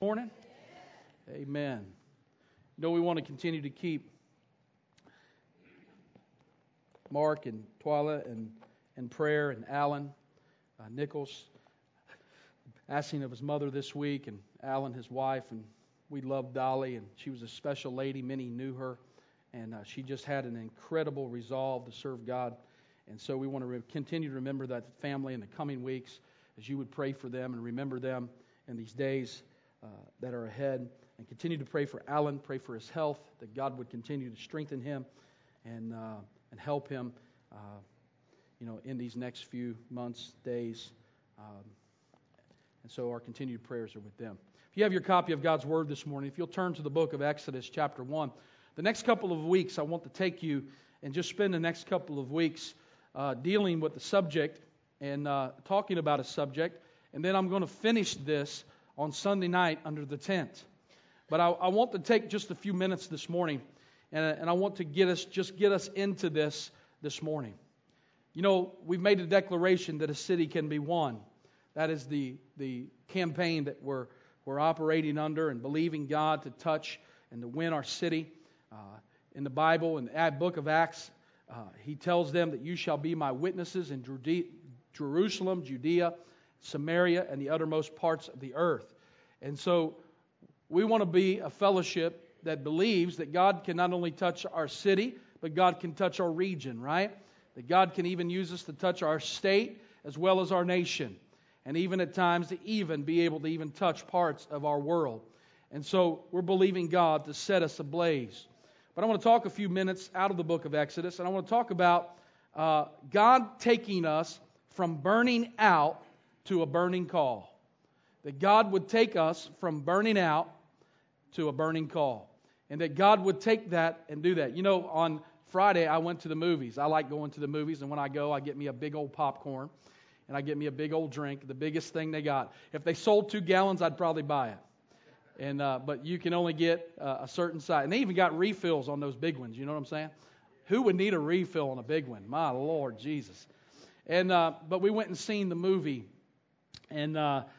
morning? Amen. You know, we want to continue to keep Mark and Twyla and prayer, and Alan Nichols asking of his mother this week, and Alan, his wife, and we loved Dolly, and she was a special lady. Many knew her, and she just had an incredible resolve to serve God. And so we want to continue to remember that family in the coming weeks as you would pray for them and remember them in these days that are ahead. And continue to pray for Alan, pray for his health, that God would continue to strengthen him and help him, in these next few months, days. And so our continued prayers are with them. If you have your copy of God's Word this morning, if you'll turn to the book of Exodus chapter 1. The next couple of weeks I want to take you and just spend the next couple of weeks dealing with the subject and talking about a subject. And then I'm going to finish this on Sunday night under the tent. But I want to take just a few minutes this morning, and I want to get us into this morning. You know, we've made a declaration that a city can be won. That is the campaign that we're operating under and believing God to touch and to win our city. In the Bible, in the book of Acts, He tells them that you shall be my witnesses in Jerusalem, Judea, Samaria, and the uttermost parts of the earth. And so we want to be a fellowship that believes that God can not only touch our city, but God can touch our region, right? That God can even use us to touch our state as well as our nation. And even at times to even be able to even touch parts of our world. And so we're believing God to set us ablaze. But I want to talk a few minutes out of the book of Exodus, and I want to talk about God taking us from burning out to a burning call. That God would take us from burning out to a burning call. And that God would take that and do that. You know, on Friday I went to the movies. I like going to the movies, and when I go, I get me a big old popcorn. And I get me a big old drink, the biggest thing they got. If they sold 2 gallons, I'd probably buy it. And but you can only get a certain size. And they even got refills on those big ones, you know what I'm saying? Who would need a refill on a big one? My Lord Jesus. And but we went and seen the movie. And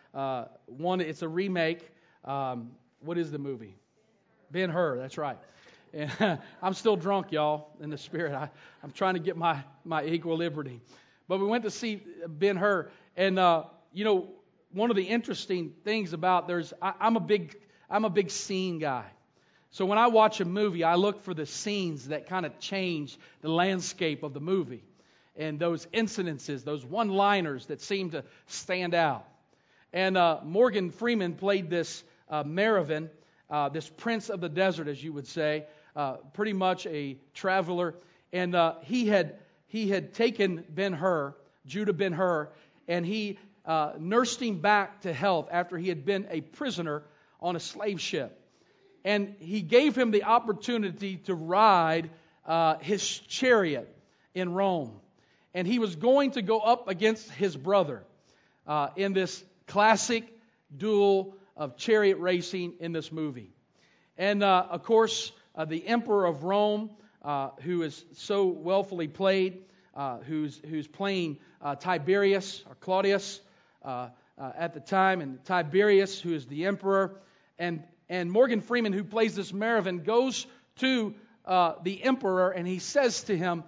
it's a remake. What is the movie? Ben-Hur, that's right. And I'm still drunk, y'all, in the spirit. I'm trying to get my equilibrium. But we went to see Ben-Hur, and one of the interesting things about I'm a big scene guy. So when I watch a movie, I look for the scenes that kind of change the landscape of the movie, and those incidences, those one-liners that seem to stand out. And Morgan Freeman played this Meraven, this prince of the desert, as you would say, pretty much a traveler, and he had taken Ben-Hur, Judah Ben-Hur, and he nursed him back to health after he had been a prisoner on a slave ship. And he gave him the opportunity to ride his chariot in Rome. And he was going to go up against his brother in this classic duel of chariot racing in this movie. And of course, the Emperor of Rome, who is so willfully played, who's playing Tiberius or Claudius at the time, and Tiberius, who is the emperor, and Morgan Freeman, who plays this Meraven, goes to the emperor, and he says to him,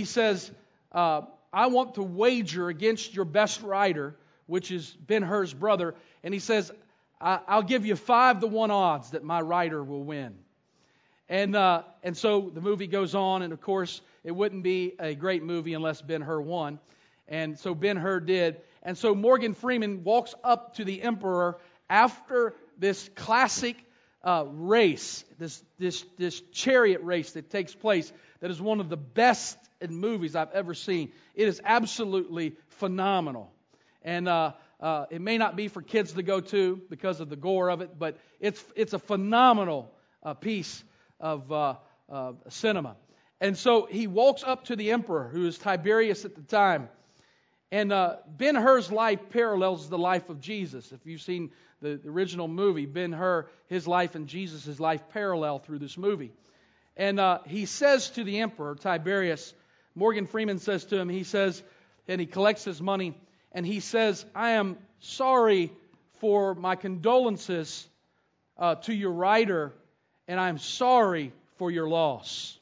I want to wager against your best rider, which is Ben-Hur's brother, and he says, I'll give you 5-1 odds that my rider will win. And so the movie goes on, and of course, it wouldn't be a great movie unless Ben-Hur won. And so Ben-Hur did. And so Morgan Freeman walks up to the emperor after this classic race, this chariot race that takes place, that is one of the best in movies I've ever seen. It is absolutely phenomenal. And it may not be for kids to go to because of the gore of it, but it's a phenomenal piece of cinema. And so he walks up to the emperor, who is Tiberius at the time. And Ben-Hur's life parallels the life of Jesus. If you've seen the original movie, Ben-Hur, his life and Jesus' life parallel through this movie. And he says to the emperor, Tiberius, Morgan Freeman says to him, and he collects his money, and he says, I am sorry for my condolences to your rider, and I'm sorry for your loss."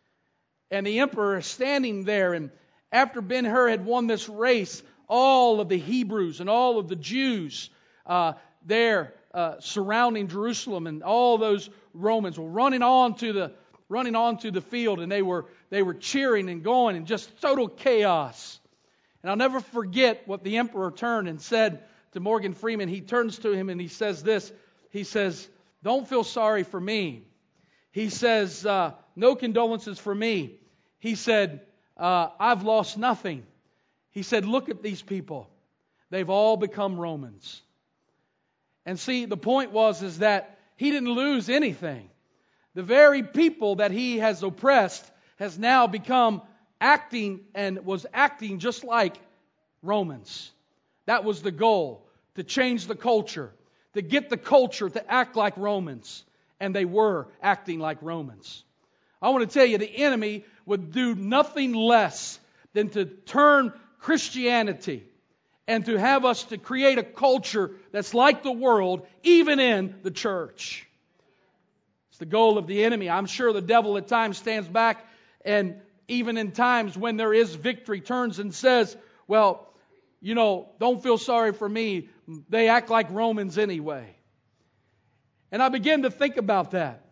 And the emperor is standing there, and after Ben-Hur had won this race, all of the Hebrews and all of the Jews there surrounding Jerusalem, and all those Romans were running on to the field, and they were cheering and going, and just total chaos. And I'll never forget what the emperor turned and said to Morgan Freeman. He turns to him and he says this. He says, "Don't feel sorry for me." He says, "No condolences for me." He said, "I've lost nothing." He said, "Look at these people. They've all become Romans." And see, the point is that he didn't lose anything. The very people that he has oppressed has now become acting just like Romans. That was the goal, to change the culture, to get the culture to act like Romans. And they were acting like Romans. I want to tell you, the enemy would do nothing less than to turn Christianity and to have us to create a culture that's like the world, even in the church. It's the goal of the enemy. I'm sure the devil at times stands back, and even in times when there is victory, turns and says, "Well, don't feel sorry for me. They act like Romans anyway." And I begin to think about that.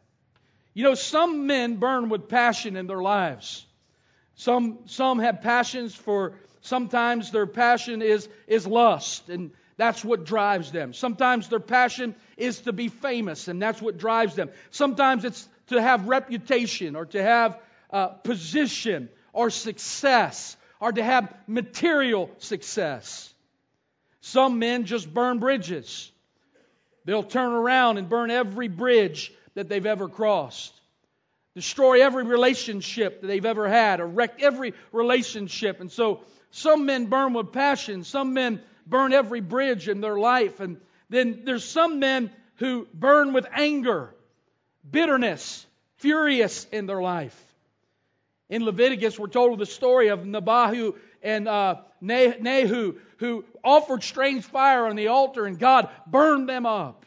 Some men burn with passion in their lives. Some have passions for, sometimes their passion is lust, and that's what drives them. Sometimes their passion is to be famous, and that's what drives them. Sometimes it's to have reputation, or to have position, or success, or to have material success. Some men just burn bridges. They'll turn around and burn every bridge that they've ever crossed. Destroy every relationship that they've ever had, or wreck every relationship. And so some men burn with passion. Some men burn every bridge in their life. And then there's some men who burn with anger, bitterness, furious in their life. In Leviticus, we're told the story of Nabahu and Nahu, who offered strange fire on the altar, and God burned them up.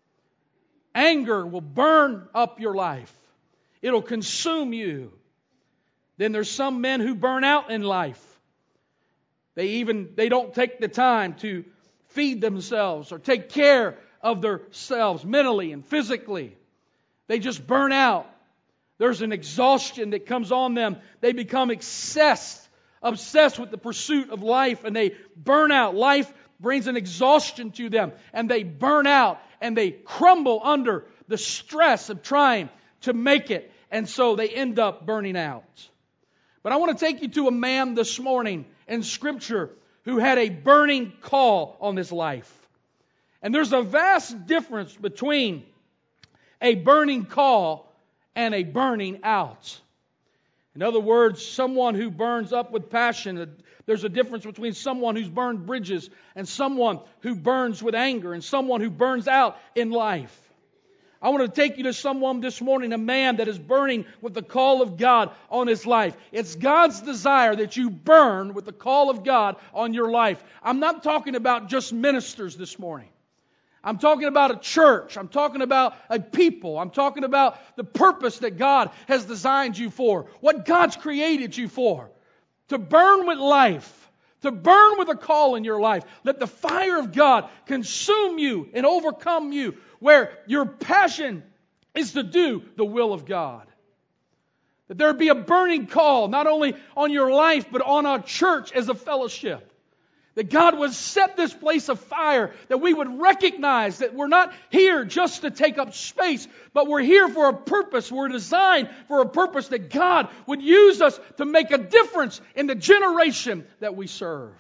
Anger will burn up your life. It'll consume you. Then there's some men who burn out in life. They don't take the time to feed themselves or take care of themselves mentally and physically. They just burn out. There's an exhaustion that comes on them. They become obsessed with the pursuit of life, and they burn out. Life brings an exhaustion to them, and they burn out, and they crumble under the stress of trying to make it, and so they end up burning out. But I want to take you to a man this morning in Scripture who had a burning call on his life. And there's a vast difference between a burning call and a burning out. In other words, someone who burns up with passion, there's a difference between someone who's burned bridges and someone who burns with anger and someone who burns out in life. I want to take you to someone this morning, a man that is burning with the call of God on his life. It's God's desire that you burn with the call of God on your life. I'm not talking about just ministers this morning. I'm talking about a church. I'm talking about a people. I'm talking about the purpose that God has designed you for, what God's created you for. To burn with life, to burn with a call in your life. Let the fire of God consume you and overcome you, where your passion is to do the will of God. That there be a burning call, not only on your life, but on our church as a fellowship. That God would set this place afire, that we would recognize that we're not here just to take up space, but we're here for a purpose. We're designed for a purpose, that God would use us to make a difference in the generation that we serve.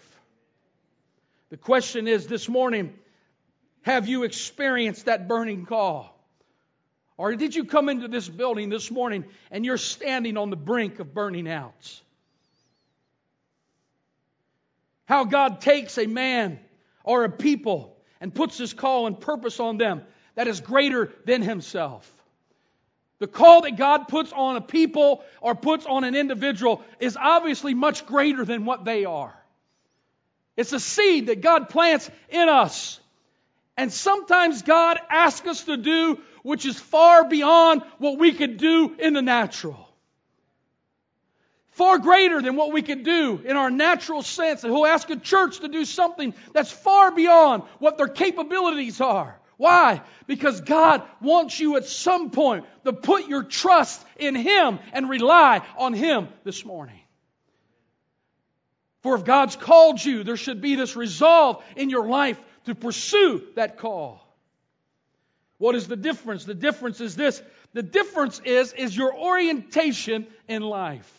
The question is this morning, have you experienced that burning call? Or did you come into this building this morning and you're standing on the brink of burning out? How God takes a man or a people and puts His call and purpose on them that is greater than Himself. The call that God puts on a people or puts on an individual is obviously much greater than what they are. It's a seed that God plants in us. And sometimes God asks us to do which is far beyond what we could do in the natural. Far greater than what we could do in our natural sense. And He'll ask a church to do something that's far beyond what their capabilities are. Why? Because God wants you at some point to put your trust in Him and rely on Him this morning. For if God's called you, there should be this resolve in your life to pursue that call. What is the difference? The difference is this. The difference is your orientation in life.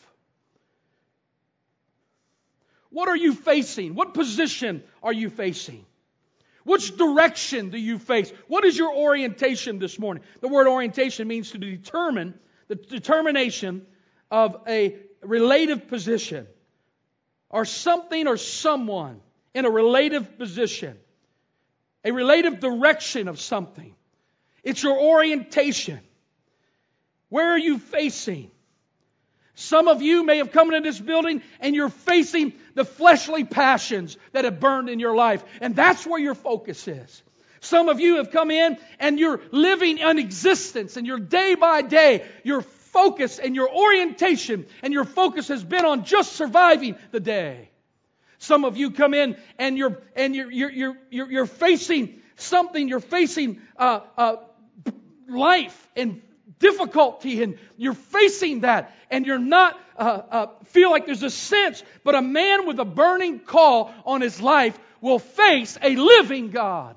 What are you facing? What position are you facing? Which direction do you face? What is your orientation this morning? The word orientation means to determine, the determination of a relative position, or something or someone in a relative position, a relative direction of something. It's your orientation. Where are you facing? Some of you may have come into this building and you're facing the fleshly passions that have burned in your life. And that's where your focus is. Some of you have come in and you're living an existence, and your day by day, your focus and your orientation and your focus has been on just surviving the day. Some of you come in and you're facing something. You're facing life and difficulty, and you're facing that, and you're not feel like there's a sense. But a man with a burning call on his life will face a living God.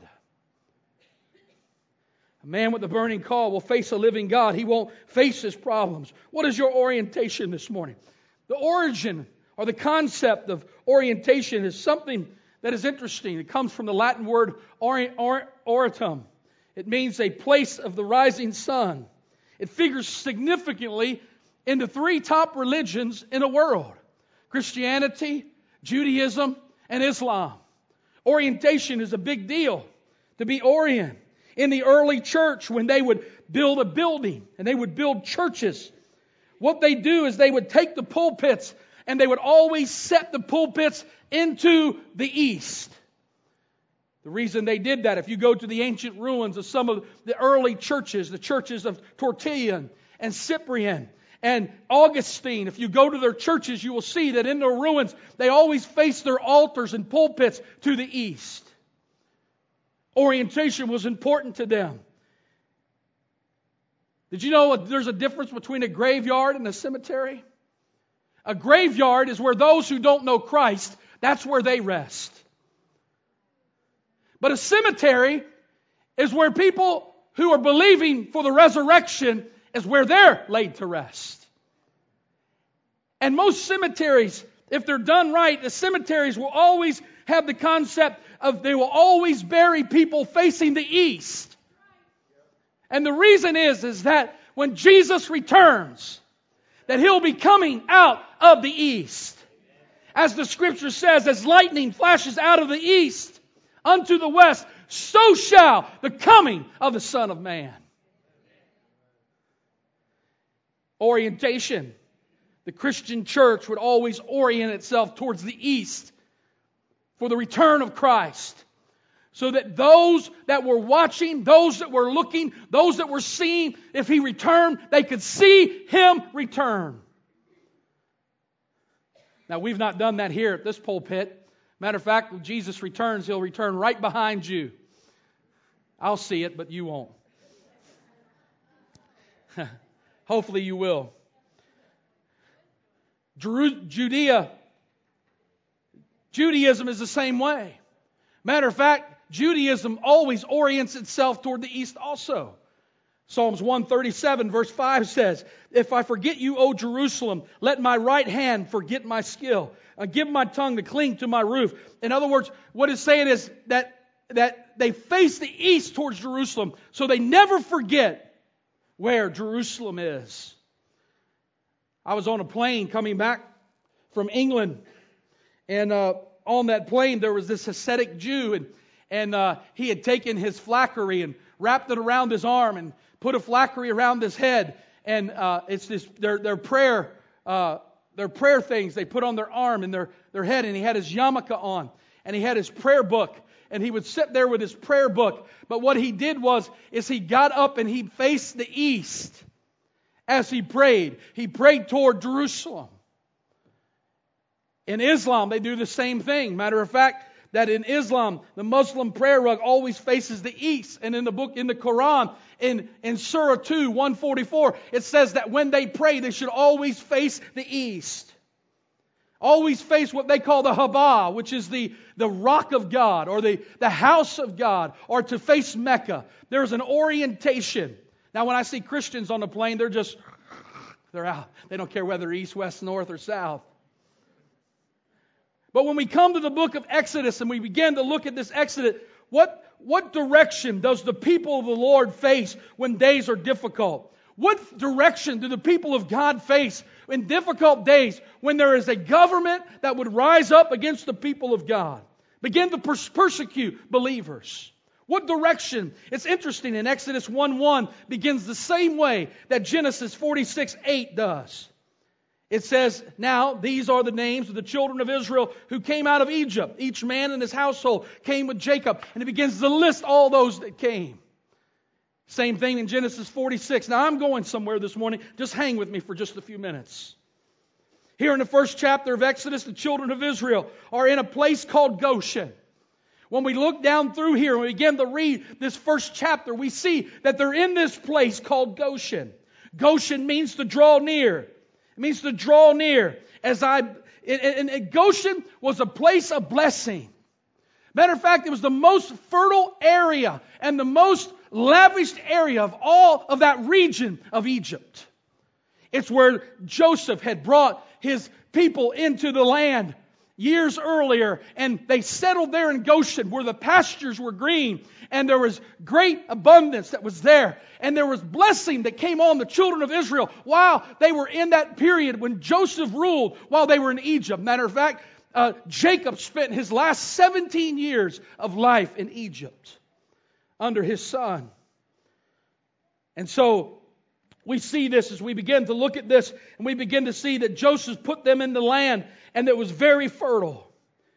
A man with a burning call will face a living God. He won't face his problems. What is your orientation this morning? The origin or the concept of orientation is something that is interesting. It comes from the Latin word orientum. It means a place of the rising sun. It figures significantly in the three top religions in the world: Christianity, Judaism, and Islam. Orientation is a big deal, to be orient. In the early church, when they would build a building and they would build churches, what they do is they would take the pulpits and they would always set the pulpits into the east. The reason they did that, if you go to the ancient ruins of some of the early churches, the churches of Tertullian and Cyprian and Augustine, if you go to their churches, you will see that in their ruins, they always face their altars and pulpits to the east. Orientation was important to them. Did you know there's a difference between a graveyard and a cemetery? A graveyard is where those who don't know Christ, that's where they rest. But a cemetery is where people who are believing for the resurrection is where they're laid to rest. And most cemeteries, if they're done right, the cemeteries will always have the concept of they will always bury people facing the east. And the reason is that when Jesus returns, that He'll be coming out of the east. As the Scripture says, as lightning flashes out of the east unto the west, so shall the coming of the Son of Man. Orientation. The Christian church would always orient itself towards the east for the return of Christ. So that those that were watching, those that were looking, those that were seeing, if He returned, they could see Him return. Now, we've not done that here at this pulpit. Matter of fact, when Jesus returns, He'll return right behind you. I'll see it, but you won't. Hopefully you will. Judaism is the same way. Matter of fact, Judaism always orients itself toward the east also. Psalms 137 verse 5 says, "If I forget you, O Jerusalem, let my right hand forget my skill. Give my tongue to cling to my roof." In other words, what it's saying is that they face the east towards Jerusalem, so they never forget where Jerusalem is. I was on a plane coming back from England, and on that plane there was this ascetic Jew, and he had taken his phylactery and wrapped it around his arm and put a phylactery around his head, and it's this their prayer things they put on their arm and their head, and he had his yarmulke on, and he had his prayer book, and he would sit there with his prayer book. But what he did is he got up and he faced the east as he prayed. He prayed toward Jerusalem. In Islam, they do the same thing. Matter of fact, that in Islam, the Muslim prayer rug always faces the east. And in the Quran, in Surah 2, 144, it says that when they pray, they should always face the east. Always face what they call the Haba, which is the rock of God, or the house of God, or to face Mecca. There's an orientation. Now, when I see Christians on the plane, they're out. They don't care whether east, west, north, or south. But when we come to the book of Exodus and we begin to look at this Exodus, what direction does the people of the Lord face when days are difficult? What direction do the people of God face in difficult days when there is a government that would rise up against the people of God, begin to persecute believers? What direction? It's interesting, in Exodus 1:1 begins the same way that Genesis 46:8 does. It says, now these are the names of the children of Israel who came out of Egypt. Each man in his household came with Jacob. And it begins to list all those that came. Same thing in Genesis 46. Now I'm going somewhere this morning. Just hang with me for just a few minutes. Here in the first chapter of Exodus, the children of Israel are in a place called Goshen. When we look down through here and we begin to read this first chapter, we see that they're in this place called Goshen. Goshen means to draw near. It means to draw near. And Goshen was a place of blessing. Matter of fact, it was the most fertile area and the most lavished area of all of that region of Egypt. It's where Joseph had brought his people into the land years earlier, and they settled there in Goshen where the pastures were green and there was great abundance that was there, and there was blessing that came on the children of Israel while they were in that period when Joseph ruled while they were in Egypt. Matter of fact, Jacob spent his last 17 years of life in Egypt under his son. And so we see this as we begin to look at this, and we begin to see that Joseph put them in the land and it was very fertile.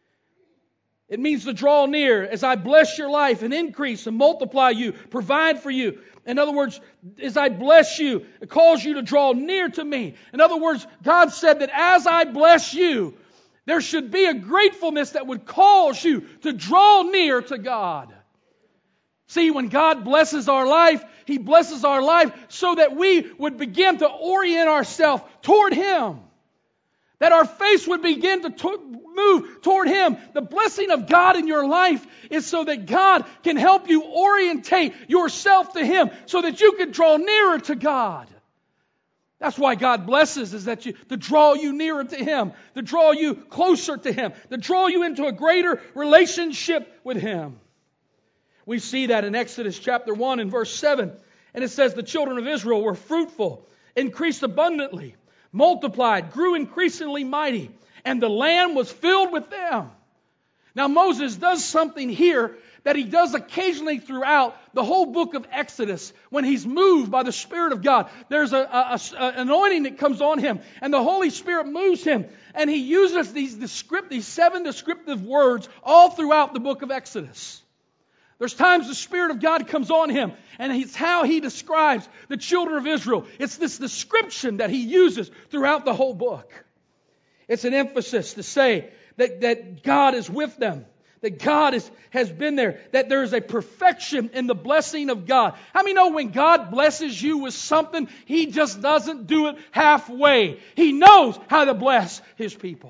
It means to draw near as I bless your life and increase and multiply you, provide for you. In other words, as I bless you, it calls you to draw near to me. In other words, God said that as I bless you, there should be a gratefulness that would cause you to draw near to God. See, when God blesses our life, He blesses our life so that we would begin to orient ourselves toward Him. That our face would begin to move toward Him. The blessing of God in your life is so that God can help you orientate yourself to Him so that you can draw nearer to God. That's why God blesses, is that to draw you nearer to Him, to draw you closer to Him, to draw you into a greater relationship with Him. We see that in Exodus chapter 1 and verse 7. And it says the children of Israel were fruitful, increased abundantly, multiplied, grew increasingly mighty, and the land was filled with them. Now Moses does something here that he does occasionally throughout the whole book of Exodus. When he's moved by the Spirit of God, there's an anointing that comes on him, and the Holy Spirit moves him, and he uses these 7 descriptive words all throughout the book of Exodus. There's times the Spirit of God comes on him, and it's how he describes the children of Israel. It's this description that he uses throughout the whole book. It's an emphasis to say that God is with them, that God has been there, that there is a perfection in the blessing of God. How many know when God blesses you with something, He just doesn't do it halfway? He knows how to bless His people.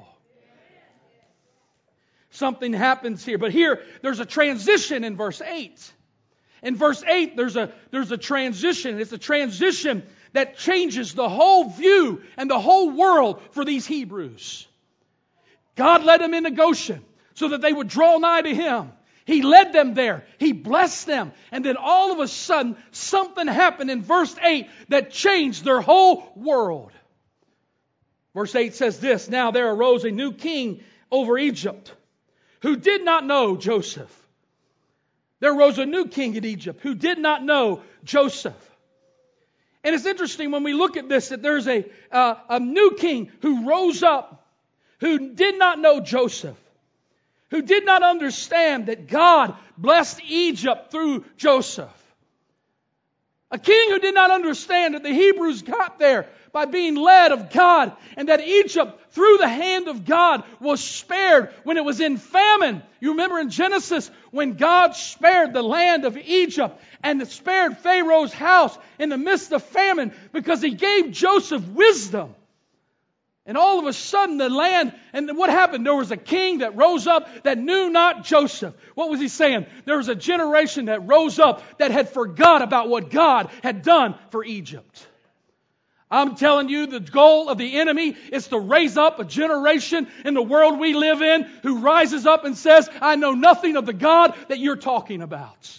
Something happens here. But here, there's a transition in verse 8. In verse 8, there's a transition. It's a transition that changes the whole view and the whole world for these Hebrews. God led them into Goshen so that they would draw nigh to Him. He led them there. He blessed them. And then all of a sudden, something happened in verse 8 that changed their whole world. Verse 8 says this, now there arose a new king over Egypt, who did not know Joseph. There arose a new king in Egypt who did not know Joseph. And it's interesting when we look at this that there's a new king who rose up who did not know Joseph. who did not understand that God blessed Egypt through Joseph. A king who did not understand that the Hebrews got there by being led of God, and that Egypt, through the hand of God, was spared when it was in famine. You remember in Genesis when God spared the land of Egypt and spared Pharaoh's house in the midst of famine because He gave Joseph wisdom. And all of a sudden the land, and what happened? There was a king that rose up that knew not Joseph. What was he saying? There was a generation that rose up that had forgot about what God had done for Egypt. I'm telling you, the goal of the enemy is to raise up a generation in the world we live in who rises up and says, I know nothing of the God that you're talking about.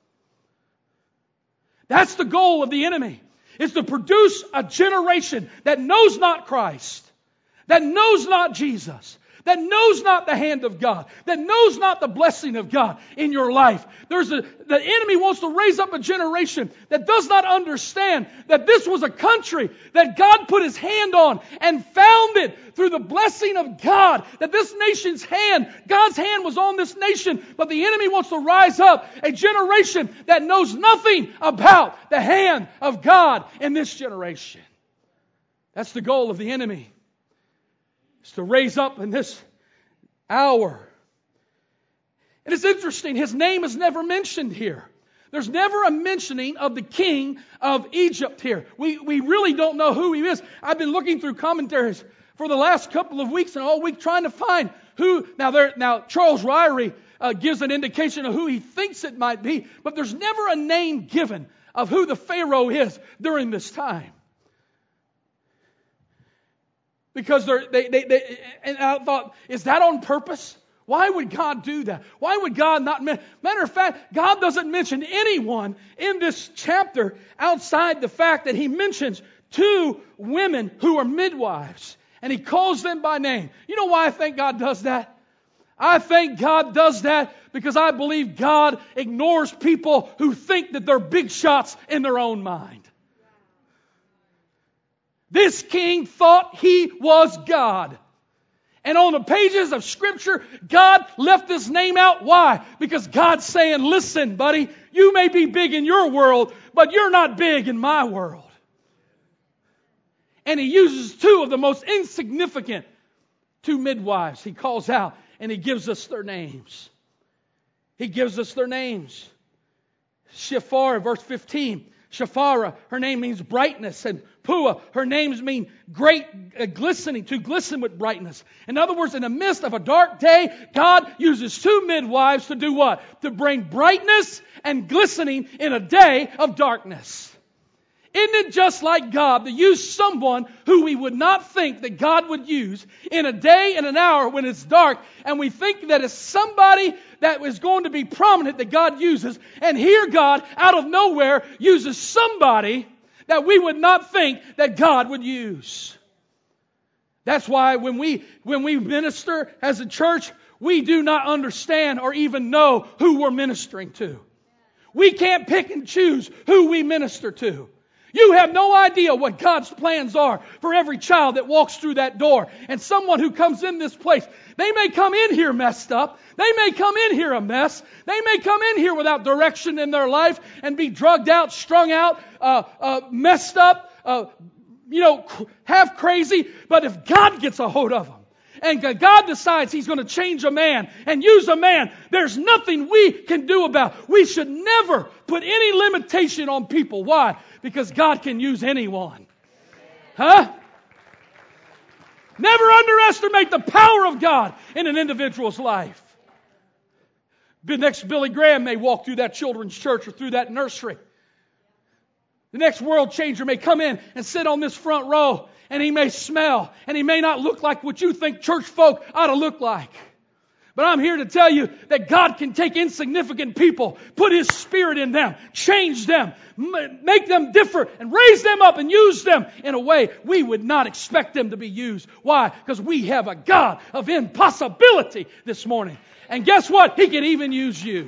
That's the goal of the enemy, is to produce a generation that knows not Christ, that knows not Jesus, that knows not the hand of God, that knows not the blessing of God in your life. The enemy wants to raise up a generation that does not understand that this was a country that God put His hand on and founded through the blessing of God. That this nation's hand, God's hand was on this nation, but the enemy wants to rise up a generation that knows nothing about the hand of God in this generation. That's the goal of the enemy. Is to raise up in this hour. And it's interesting, his name is never mentioned here. There's never a mentioning of the king of Egypt here. We really don't know who he is. I've been looking through commentaries for the last couple of weeks and all week trying to find who. Now Charles Ryrie gives an indication of who he thinks it might be, but there's never a name given of who the Pharaoh is during this time. Because and I thought, is that on purpose? Why would God do that? Why would God not matter of fact, God doesn't mention anyone in this chapter outside the fact that He mentions 2 women who are midwives. And He calls them by name. You know why I think God does that? I think God does that because I believe God ignores people who think that they're big shots in their own mind. This king thought he was God. And on the pages of Scripture, God left His name out. Why? Because God's saying, listen, buddy, you may be big in your world, but you're not big in my world. And He uses 2 of the most insignificant 2 midwives. He calls out and He gives us their names. He gives us their names. Shiphrah, verse 15. Shiphrah, her name means brightness, and Puah, her names mean great glistening, to glisten with brightness. In other words, in the midst of a dark day, God uses 2 midwives to do what? To bring brightness and glistening in a day of darkness. Isn't it just like God to use someone who we would not think that God would use in a day and an hour when it's dark, and we think that it's somebody that is going to be prominent that God uses, and here God, out of nowhere, uses somebody that we would not think that God would use. That's why when we minister as a church, we do not understand or even know who we're ministering to. We can't pick and choose who we minister to. You have no idea what God's plans are for every child that walks through that door. And someone who comes in this place, they may come in here messed up. They may come in here a mess. They may come in here without direction in their life and be drugged out, strung out, messed up, half crazy. But if God gets a hold of them, and God decides He's going to change a man and use a man, there's nothing we can do about it. We should never put any limitation on people. Why? Because God can use anyone. Huh? Never underestimate the power of God in an individual's life. The next Billy Graham may walk through that children's church or through that nursery. The next world changer may come in and sit on this front row, and he may smell, and he may not look like what you think church folk ought to look like. But I'm here to tell you that God can take insignificant people, put His Spirit in them, change them, make them different, and raise them up and use them in a way we would not expect them to be used. Why? Because we have a God of impossibility this morning. And guess what? He can even use you.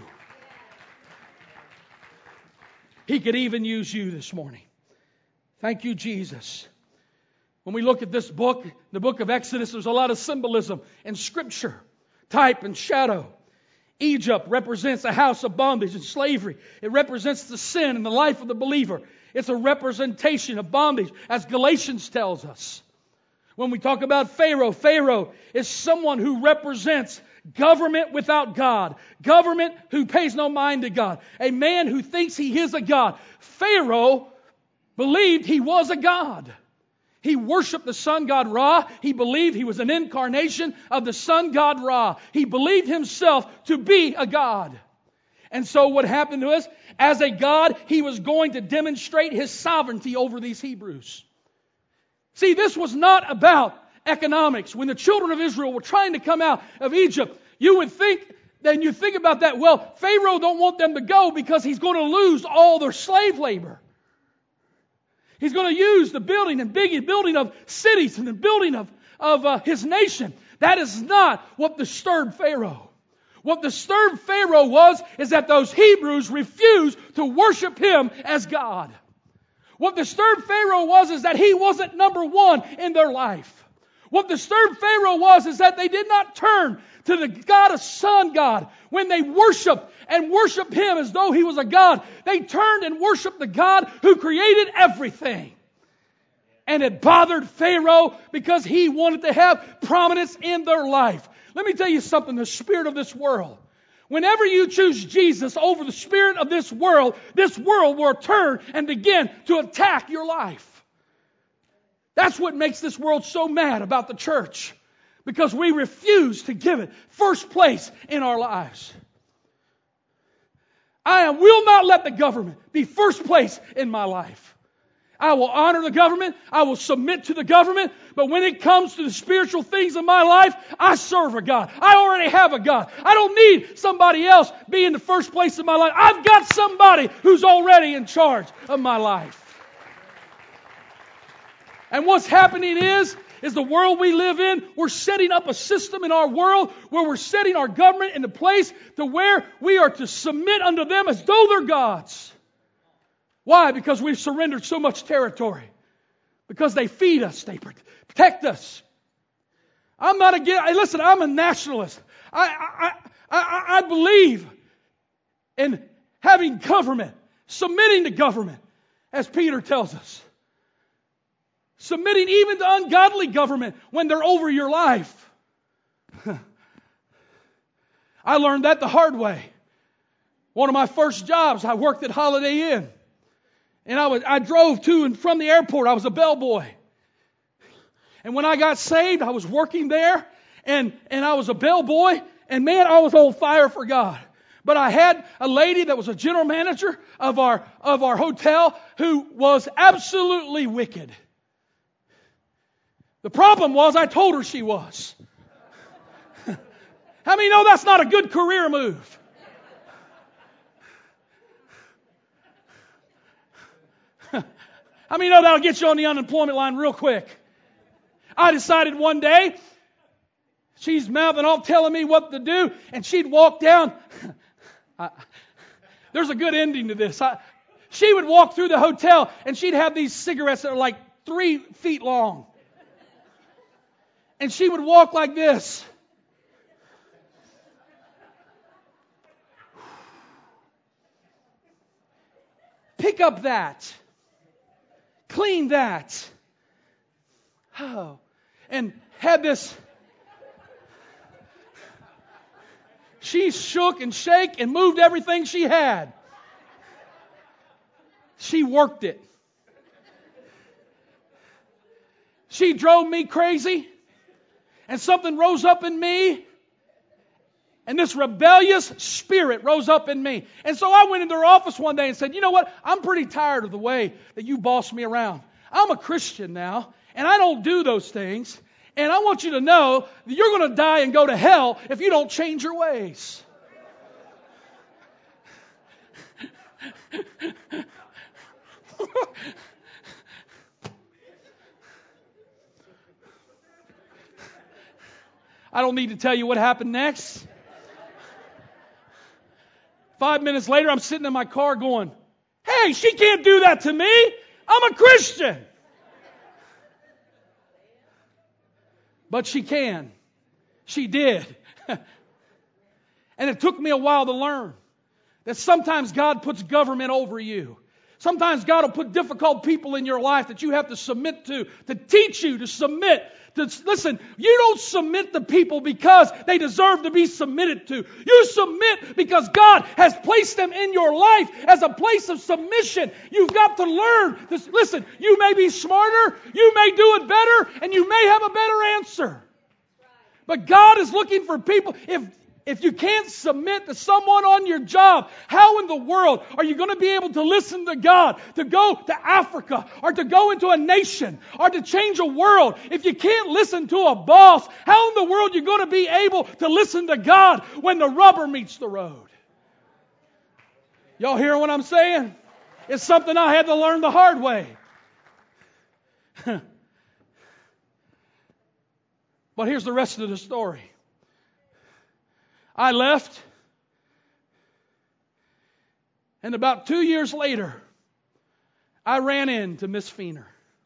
He could even use you this morning. Thank you, Jesus. When we look at this book, the book of Exodus, there's a lot of symbolism in Scripture Type and shadow. Egypt represents a house of bondage and slavery. It represents the sin in the life of the believer. It's a representation of bondage, as Galatians tells us. When we talk about Pharaoh, Pharaoh is someone who represents government without God. Government who pays no mind to God. A man who thinks he is a God. Pharaoh believed he was a god. He worshiped the sun god Ra. He believed he was an incarnation of the sun god Ra. He believed himself to be a god. And so what happened to us? As a god, he was going to demonstrate his sovereignty over these Hebrews. See, this was not about economics. When the children of Israel were trying to come out of Egypt, you would think, then you think about that, well, Pharaoh don't want them to go because he's going to lose all their slave labor. He's going to use the building of cities and the building of his nation. That is not what disturbed Pharaoh. What disturbed Pharaoh is that those Hebrews refused to worship him as God. What disturbed Pharaoh is that he wasn't number one in their life. What disturbed Pharaoh is that they did not turn to the God of Sun God. When they worshiped him as though he was a God, they turned and worshiped the God who created everything. And it bothered Pharaoh because he wanted to have prominence in their life. Let me tell you something, the spirit of this world. Whenever you choose Jesus over the spirit of this world will turn and begin to attack your life. That's what makes this world so mad about the church. Because we refuse to give it first place in our lives. I will not let the government be first place in my life. I will honor the government. I will submit to the government. But when it comes to the spiritual things of my life, I serve a God. I already have a God. I don't need somebody else being the first place in my life. I've got somebody who's already in charge of my life. And what's happening is the world we live in, we're setting up a system in our world where we're setting our government in a place to where we are to submit unto them as though they're gods. Why? Because we've surrendered so much territory. Because they feed us, they protect us. I'm a nationalist. I believe in having government, submitting to government, as Peter tells us. Submitting even to ungodly government when they're over your life. I learned that the hard way. One of my first jobs, I worked at Holiday Inn. And I drove to and from the airport. I was a bellboy. And when I got saved, I was working there. And I was a bellboy. And man, I was on fire for God. But I had a lady that was a general manager of our hotel who was absolutely wicked. The problem was I told her she was. How many know that's not a good career move? How many know that'll get you on the unemployment line real quick? I decided one day, she's mouthing off telling me what to do, and she'd walk down. There's a good ending to this. She would walk through the hotel, and she'd have these cigarettes that are like 3 feet long. And she would walk like this. Pick up that. Clean that. Oh. And had this. She shook and shake and moved everything she had. She worked it. She drove me crazy. And something rose up in me. And this rebellious spirit rose up in me. And so I went into her office one day and said, you know what? I'm pretty tired of the way that you boss me around. I'm a Christian now, and I don't do those things. And I want you to know that you're going to die and go to hell if you don't change your ways. I don't need to tell you what happened next. 5 minutes later, I'm sitting in my car going, hey, she can't do that to me. I'm a Christian. But she can. She did. And it took me a while to learn that sometimes God puts government over you. Sometimes God will put difficult people in your life that you have to submit to teach you to submit. Listen, you don't submit to people because they deserve to be submitted to. You submit because God has placed them in your life as a place of submission. You've got to learn this. Listen, you may be smarter, you may do it better, and you may have a better answer. But God is looking for people. If you can't submit to someone on your job, how in the world are you going to be able to listen to God, to go to Africa, or to go into a nation, or to change a world? If you can't listen to a boss, how in the world are you going to be able to listen to God when the rubber meets the road? Y'all hear what I'm saying? It's something I had to learn the hard way. But here's the rest of the story. I left, and about 2 years later, I ran into Miss Feener.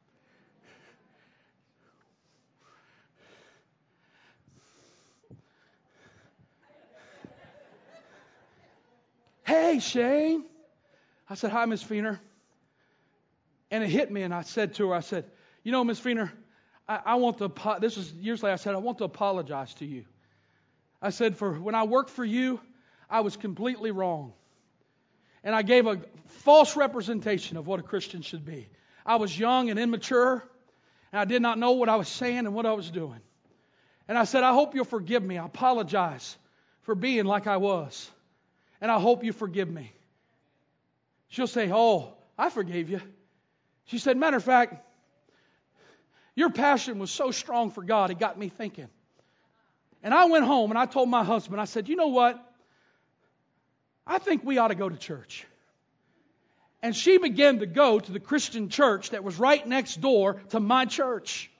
Hey, Shane. I said, hi, Miss Feener. And it hit me, and I said to her, you know, Miss Feener, I want to, this was years later, I said, I want to apologize to you. I said, for when I worked for you, I was completely wrong. And I gave a false representation of what a Christian should be. I was young and immature, and I did not know what I was saying and what I was doing. And I said, I hope you'll forgive me. I apologize for being like I was. And I hope you forgive me. She'll say, oh, I forgave you. She said, matter of fact, your passion was so strong for God, it got me thinking. And I went home and I told my husband, I said, you know what? I think we ought to go to church. And she began to go to the Christian church that was right next door to my church.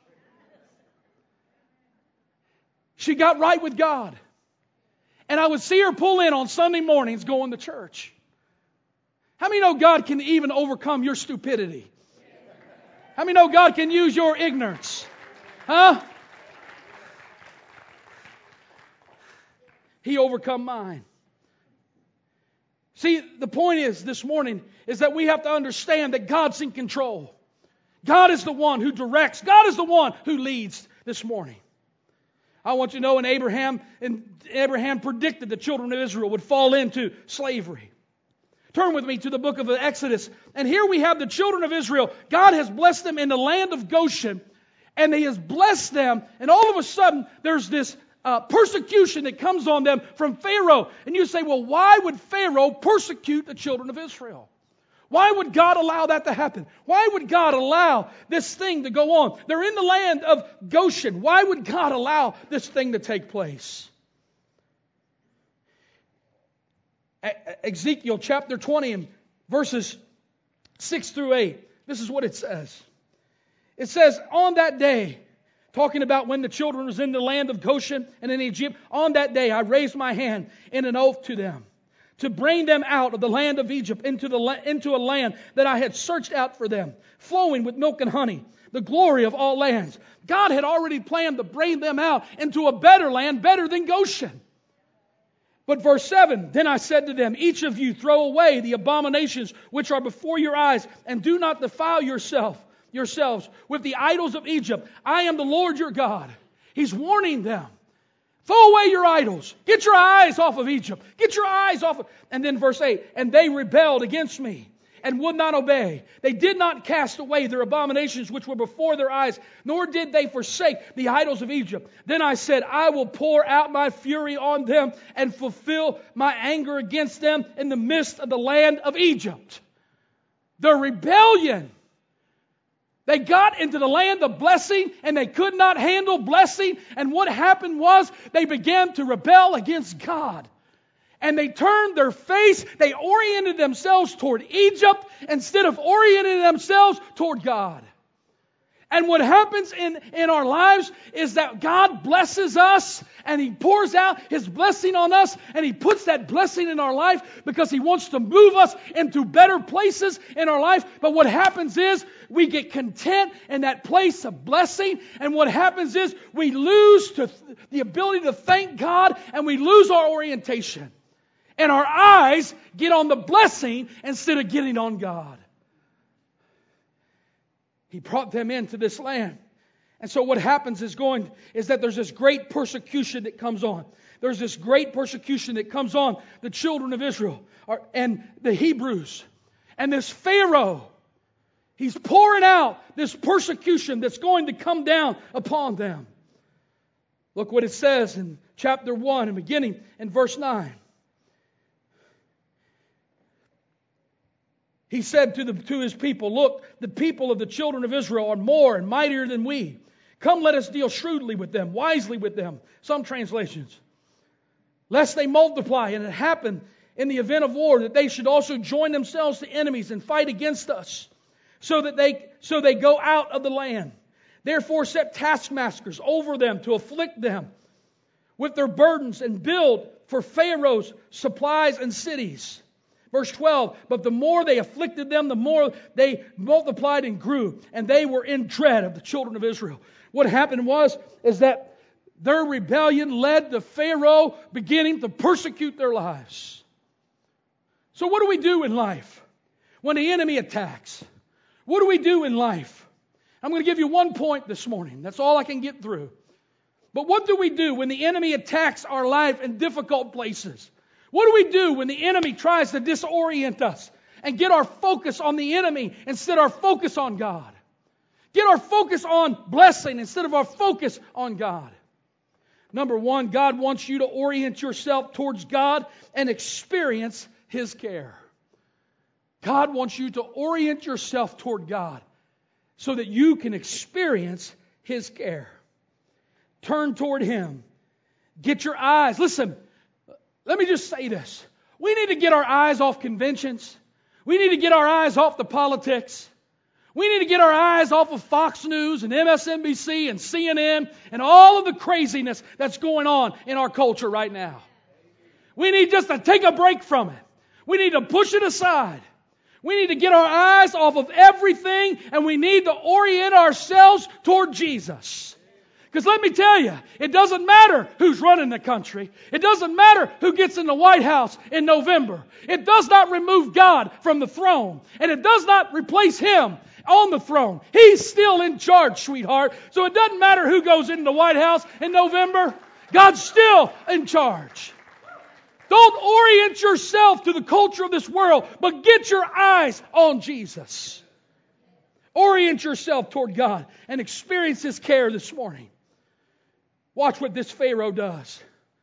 She got right with God. And I would see her pull in on Sunday mornings going to church. How many know God can even overcome your stupidity? How many know God can use your ignorance? Huh? He overcome mine. See, the point is this morning is that we have to understand that God's in control. God is the one who directs. God is the one who leads this morning. I want you to know, Abraham predicted the children of Israel would fall into slavery. Turn with me to the book of Exodus. And here we have the children of Israel. God has blessed them in the land of Goshen. And He has blessed them. And all of a sudden, there's this persecution that comes on them from Pharaoh. And you say, well, why would Pharaoh persecute the children of Israel? Why would God allow that to happen? Why would God allow this thing to go on? They're in the land of Goshen. Why would God allow this thing to take place? Ezekiel chapter 20 and verses 6 through 8. This is what it says. It says, on that day, talking about when the children was in the land of Goshen and in Egypt, on that day I raised my hand in an oath to them, to bring them out of the land of Egypt into a land that I had searched out for them, flowing with milk and honey, the glory of all lands. God had already planned to bring them out into a better land, better than Goshen. But verse 7, then I said to them, each of you throw away the abominations which are before your eyes, and do not defile yourselves with the idols of Egypt. I am the Lord your God. He's warning them. Throw away your idols. Get your eyes off of Egypt. Get your eyes off of... And then verse 8, and they rebelled against me and would not obey. They did not cast away their abominations which were before their eyes, nor did they forsake the idols of Egypt. Then I said, I will pour out my fury on them and fulfill my anger against them in the midst of the land of Egypt. The rebellion. They got into the land of blessing and they could not handle blessing. And what happened was they began to rebel against God. And they turned their face, they oriented themselves toward Egypt instead of orienting themselves toward God. And what happens in our lives is that God blesses us and He pours out His blessing on us, and He puts that blessing in our life because He wants to move us into better places in our life. But what happens is we get content in that place of blessing, and what happens is we lose the ability to thank God, and we lose our orientation. And our eyes get on the blessing instead of getting on God. He brought them into this land. And so what happens is that there's this great persecution that comes on. There's this great persecution that comes on the children of Israel and the Hebrews. And this Pharaoh, he's pouring out this persecution that's going to come down upon them. Look what it says in chapter 1 and beginning in verse 9. He said to his people, "Look, the people of the children of Israel are more and mightier than we. Come, let us deal shrewdly with them, wisely with them." Some translations. "Lest they multiply, and it happen in the event of war that they should also join themselves to enemies and fight against us, so they go out of the land. Therefore set taskmasters over them to afflict them with their burdens and build for Pharaoh's supplies and cities." Verse 12, "But the more they afflicted them, the more they multiplied and grew, and they were in dread of the children of Israel." What happened is that their rebellion led to Pharaoh beginning to persecute their lives. So what do we do in life when the enemy attacks? What do we do in life? I'm going to give you one point this morning. That's all I can get through. But what do we do when the enemy attacks our life in difficult places? What do we do when the enemy tries to disorient us and get our focus on the enemy instead of our focus on God? Get our focus on blessing instead of our focus on God. Number one, God wants you to orient yourself towards God and experience His care. God wants you to orient yourself toward God so that you can experience His care. Turn toward Him. Get your eyes. Listen. Let me just say this. We need to get our eyes off conventions. We need to get our eyes off the politics. We need to get our eyes off of Fox News and MSNBC and CNN and all of the craziness that's going on in our culture right now. We need just to take a break from it. We need to push it aside. We need to get our eyes off of everything, and we need to orient ourselves toward Jesus. Because let me tell you, it doesn't matter who's running the country. It doesn't matter who gets in the White House in November. It does not remove God from the throne. And it does not replace Him on the throne. He's still in charge, sweetheart. So it doesn't matter who goes into the White House in November. God's still in charge. Don't orient yourself to the culture of this world, but get your eyes on Jesus. Orient yourself toward God and experience His care this morning. Watch what this Pharaoh does.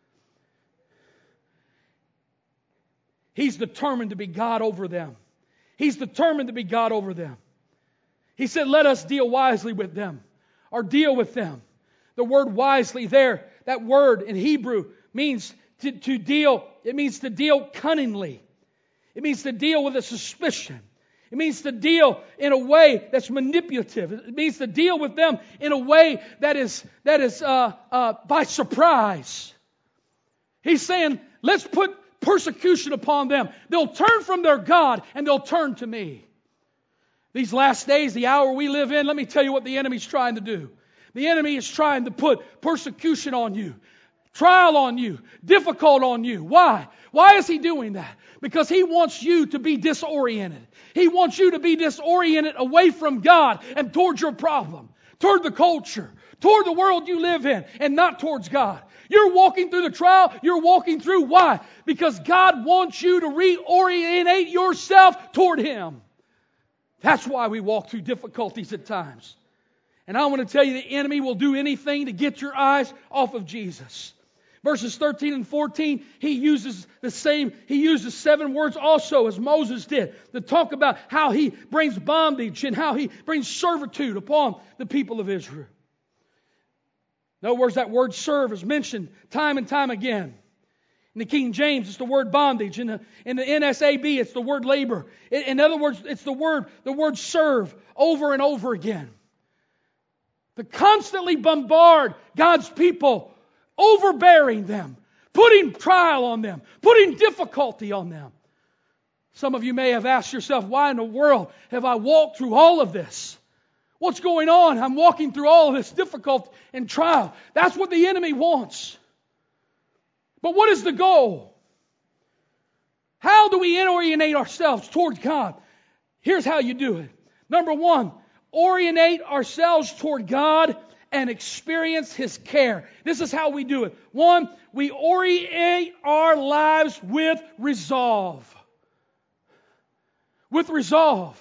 He's determined to be God over them. He's determined to be God over them. He said, "Let us deal wisely with them," or deal with them. The word wisely there, that word in Hebrew means to deal. It means to deal cunningly. It means to deal with a suspicion. It means to deal in a way that's manipulative. It means to deal with them in a way that is by surprise. He's saying, let's put persecution upon them. They'll turn from their God and they'll turn to me. These last days, the hour we live in, let me tell you what the enemy's trying to do. The enemy is trying to put persecution on you, trial on you, difficult on you. Why? Why is he doing that? Because he wants you to be disoriented. He wants you to be disoriented away from God and towards your problem, toward the culture, toward the world you live in, and not towards God. You're walking through the trial. You're walking through. Why? Because God wants you to reorientate yourself toward Him. That's why we walk through difficulties at times. And I want to tell you, the enemy will do anything to get your eyes off of Jesus. Verses 13 and 14, he uses 7 words also as Moses did to talk about how he brings bondage and how he brings servitude upon the people of Israel. In other words, that word serve is mentioned time and time again. In the King James, it's the word bondage. In the NSAB, it's the word labor. In other words, it's the word serve over and over again. to constantly bombard God's people, overbearing them, putting trial on them, putting difficulty on them. Some of you may have asked yourself, why in the world have I walked through all of this? What's going on? I'm walking through all of this difficulty and trial. That's what the enemy wants. But what is the goal? How do we orientate ourselves towards God? Here's how you do it. Number one, orientate ourselves toward God and experience His care. This is how we do it. One, we orient our lives with resolve. With resolve.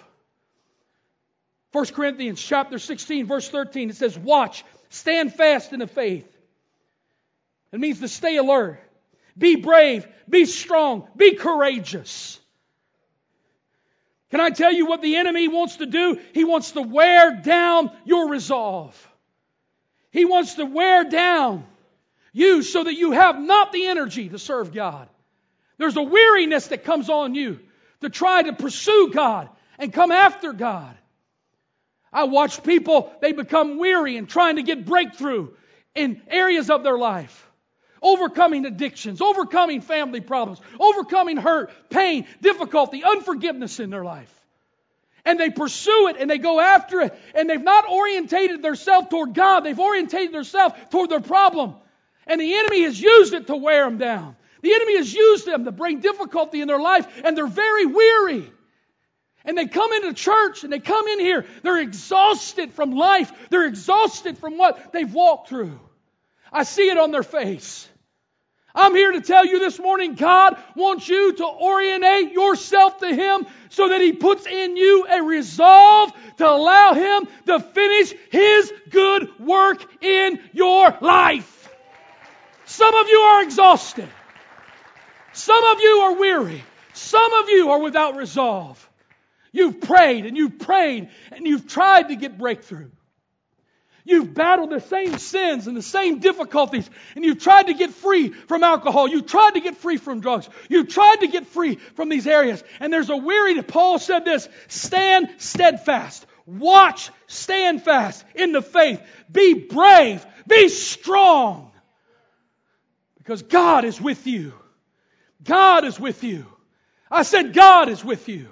1 Corinthians chapter 16, verse 13, it says, watch, stand fast in the faith. It means to stay alert. Be brave, be strong, be courageous. Can I tell you what the enemy wants to do? He wants to wear down your resolve. He wants to wear down you so that you have not the energy to serve God. There's a weariness that comes on you to try to pursue God and come after God. I watch people, they become weary in trying to get breakthrough in areas of their life. Overcoming addictions, overcoming family problems, overcoming hurt, pain, difficulty, unforgiveness in their life. And they pursue it and they go after it. And they've not orientated themselves toward God. They've orientated themselves toward their problem. And the enemy has used it to wear them down. The enemy has used them to bring difficulty in their life. And they're very weary. And they come into church and they come in here. They're exhausted from life. They're exhausted from what they've walked through. I see it on their face. I'm here to tell you this morning, God wants you to orientate yourself to Him so that He puts in you a resolve to allow Him to finish His good work in your life. Some of you are exhausted. Some of you are weary. Some of you are without resolve. You've prayed and you've prayed and you've tried to get breakthrough. You've battled the same sins and the same difficulties, and you've tried to get free from alcohol. You've tried to get free from drugs. You've tried to get free from these areas. And there's a weariness. Paul said this, stand steadfast. Watch, stand fast in the faith. Be brave. Be strong. Because God is with you. God is with you. I said God is with you.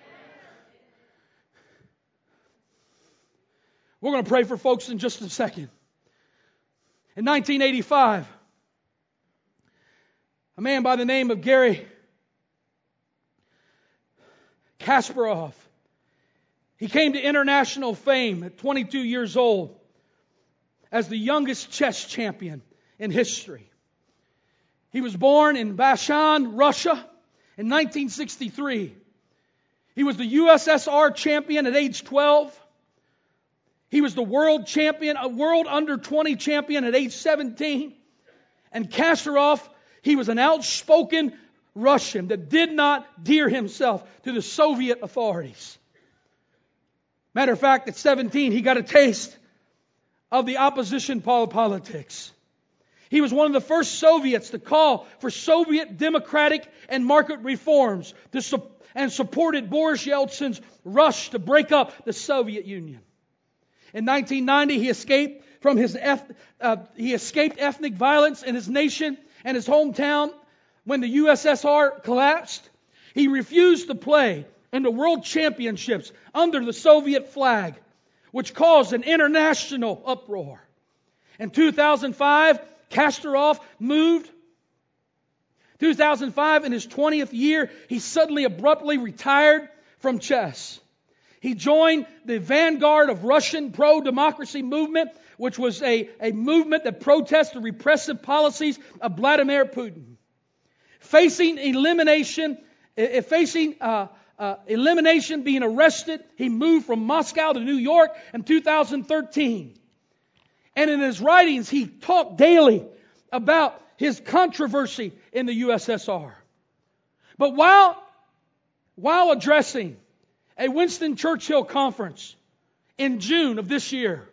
We're going to pray for folks in just a second. In 1985, a man by the name of Garry Kasparov, he came to international fame at 22 years old as the youngest chess champion in history. He was born in Bashan, Russia in 1963. He was the USSR champion at age 12. He was the world champion, a world under 20 champion at age 17. And Kasparov, he was an outspoken Russian that did not dear himself to the Soviet authorities. Matter of fact, at 17, he got a taste of the opposition politics. He was one of the first Soviets to call for Soviet democratic and market reforms and supported Boris Yeltsin's rush to break up the Soviet Union. In 1990, he escaped ethnic violence in his nation and his hometown when the USSR collapsed. He refused to play in the World Championships under the Soviet flag, which caused an international uproar. In 2005, Kasparov moved. 2005, in his 20th year, he suddenly abruptly retired from chess. He joined the vanguard of Russian pro-democracy movement, which was a movement that protested the repressive policies of Vladimir Putin. Facing elimination, being arrested, he moved from Moscow to New York in 2013. And in his writings, he talked daily about his controversy in the USSR. But while addressing a Winston Churchill conference in June of this year,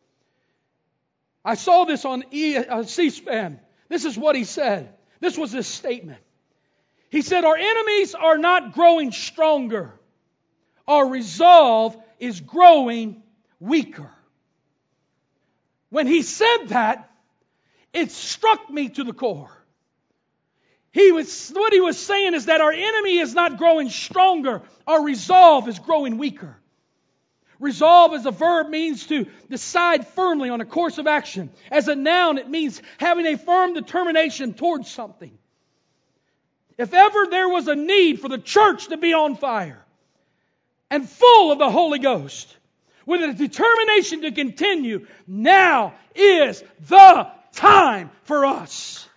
I saw this on C-SPAN. This is what he said. This was his statement. He said, our enemies are not growing stronger. Our resolve is growing weaker. When he said that, it struck me to the core. What he was saying is that our enemy is not growing stronger. Our resolve is growing weaker. Resolve as a verb means to decide firmly on a course of action. As a noun, it means having a firm determination towards something. If ever there was a need for the church to be on fire and full of the Holy Ghost, with a determination to continue, now is the time for us.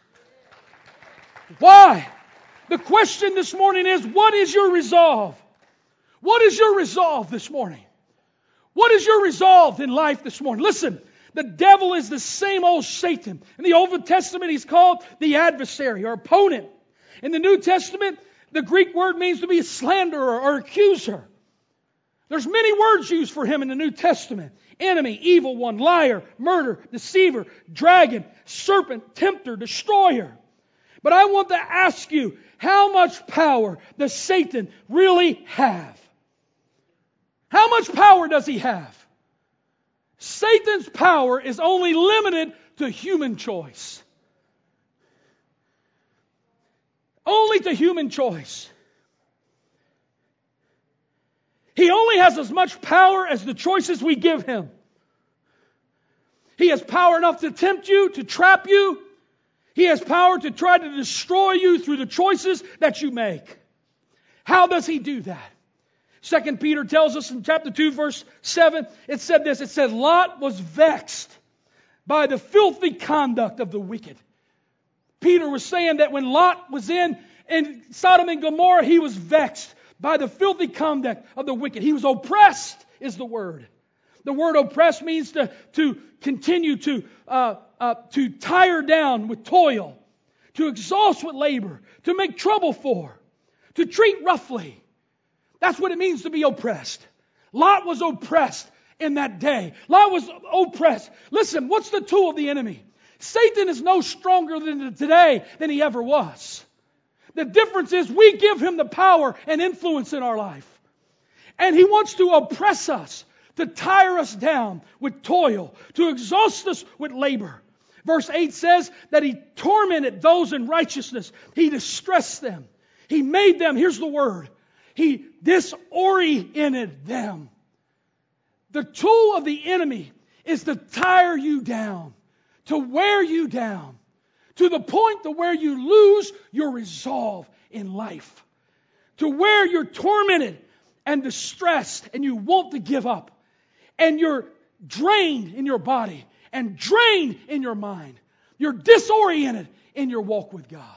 Why? The question this morning is, what is your resolve? What is your resolve this morning? What is your resolve in life this morning? Listen, the devil is the same old Satan. In the Old Testament, he's called the adversary or opponent. In the New Testament, the Greek word means to be a slanderer or accuser. There's many words used for him in the New Testament. Enemy, evil one, liar, murder, deceiver, dragon, serpent, tempter, destroyer. But I want to ask you, how much power does Satan really have? How much power does he have? Satan's power is only limited to human choice. Only to human choice. He only has as much power as the choices we give him. He has power enough to tempt you, to trap you. He has power to try to destroy you through the choices that you make. How does he do that? 2 Peter tells us in chapter 2, verse 7, it said this. It said, Lot was vexed by the filthy conduct of the wicked. Peter was saying that when Lot was in Sodom and Gomorrah, he was vexed by the filthy conduct of the wicked. He was oppressed, is the word. The word oppressed means to continue to tire down with toil, to exhaust with labor, to make trouble for, to treat roughly. That's what it means to be oppressed. Lot was oppressed in that day. Lot was oppressed. Listen, what's the tool of the enemy? Satan is no stronger today than he ever was. The difference is we give him the power and influence in our life. And he wants to oppress us, to tire us down with toil, to exhaust us with labor. Verse 8 says that he tormented those in righteousness. He distressed them. He made them, here's the word, he disoriented them. The tool of the enemy is to tire you down, to wear you down, to the point to where you lose your resolve in life, to where you're tormented and distressed and you want to give up, and you're drained in your body and drained in your mind. You're disoriented in your walk with God.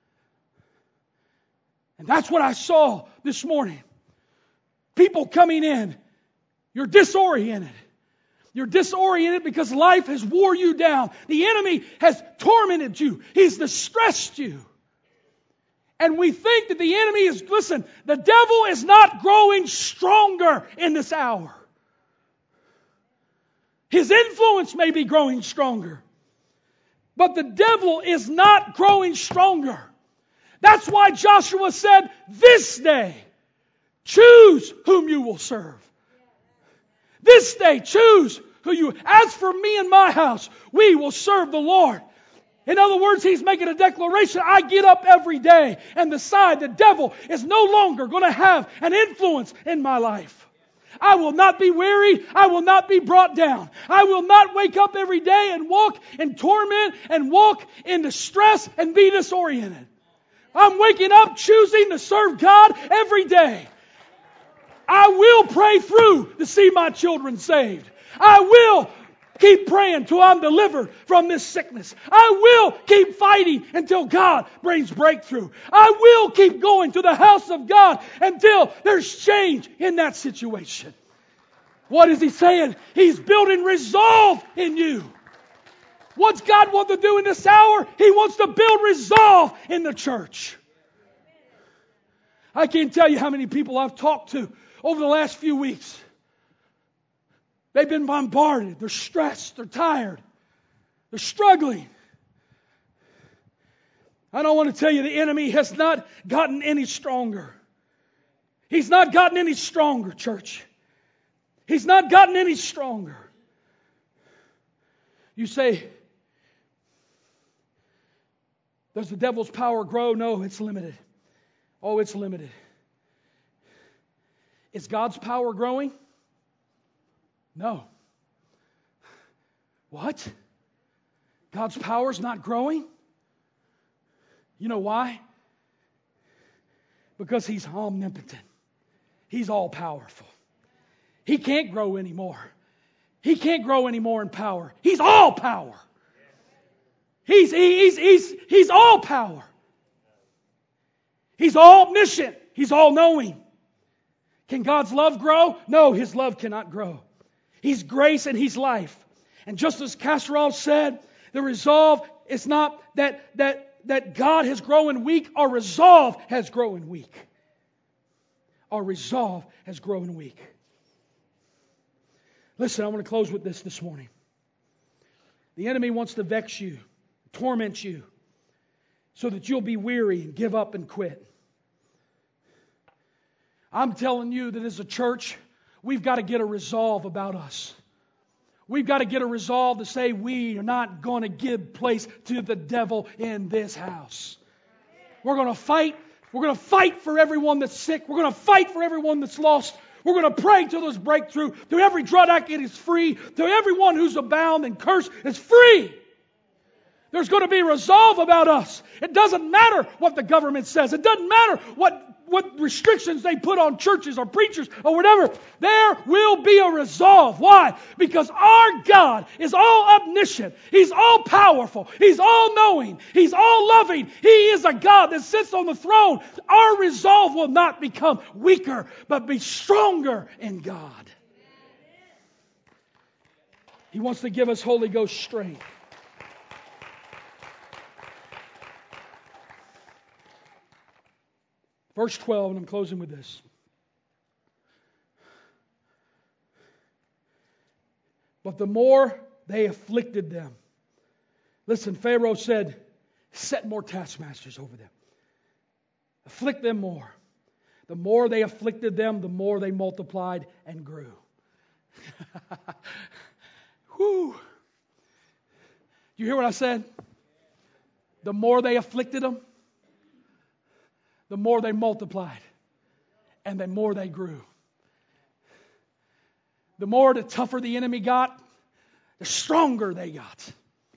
And that's what I saw this morning. People coming in, you're disoriented. You're disoriented because life has wore you down. The enemy has tormented you. He's distressed you. And we think that the enemy is, listen, the devil is not growing stronger in this hour. His influence may be growing stronger. But the devil is not growing stronger. That's why Joshua said, this day, choose whom you will serve. This day, choose who you... As for me and my house, we will serve the Lord. In other words, he's making a declaration. I get up every day and decide the devil is no longer going to have an influence in my life. I will not be weary. I will not be brought down. I will not wake up every day and walk in torment and walk in distress and be disoriented. I'm waking up choosing to serve God every day. I will pray through to see my children saved. I will keep praying till I'm delivered from this sickness. I will keep fighting until God brings breakthrough. I will keep going to the house of God until there's change in that situation. What is he saying? He's building resolve in you. What's God want to do in this hour? He wants to build resolve in the church. I can't tell you how many people I've talked to over the last few weeks. They've been bombarded. They're stressed. They're tired. They're struggling. I don't want to tell you the enemy has not gotten any stronger. He's not gotten any stronger, church. He's not gotten any stronger. You say, does the devil's power grow? No, it's limited. Oh, it's limited. Is God's power growing? No. What? God's power is not growing? You know why? Because He's omnipotent. He's all powerful. He can't grow anymore. He can't grow anymore in power. He's all power. He's all power. He's all omniscient. He's all knowing. Can God's love grow? No, His love cannot grow. He's grace and He's life. And just as Kasserov said, the resolve is not that God has grown weak. Our resolve has grown weak. Our resolve has grown weak. Listen, I want to close with this morning. The enemy wants to vex you, torment you, so that you'll be weary and give up and quit. I'm telling you that as a church, we've got to get a resolve about us. We've got to get a resolve to say we are not going to give place to the devil in this house. We're going to fight. We're going to fight for everyone that's sick. We're going to fight for everyone that's lost. We're going to pray till there's breakthrough. To every drug addict is free. To everyone who's bound and cursed is free. There's going to be resolve about us. It doesn't matter what the government says. It doesn't matter what restrictions they put on churches or preachers or whatever. There will be a resolve. Why? Because our God is all omniscient. He's all powerful. He's all knowing. He's all loving. He is a God that sits on the throne. Our resolve will not become weaker, but be stronger in God. He wants to give us Holy Ghost strength. Verse 12, and I'm closing with this. But the more they afflicted them. Listen, Pharaoh said, set more taskmasters over them. Afflict them more. The more they afflicted them, the more they multiplied and grew. Whew. You hear what I said? The more they afflicted them, the more they multiplied and the more they grew. The tougher the enemy got, the stronger they got.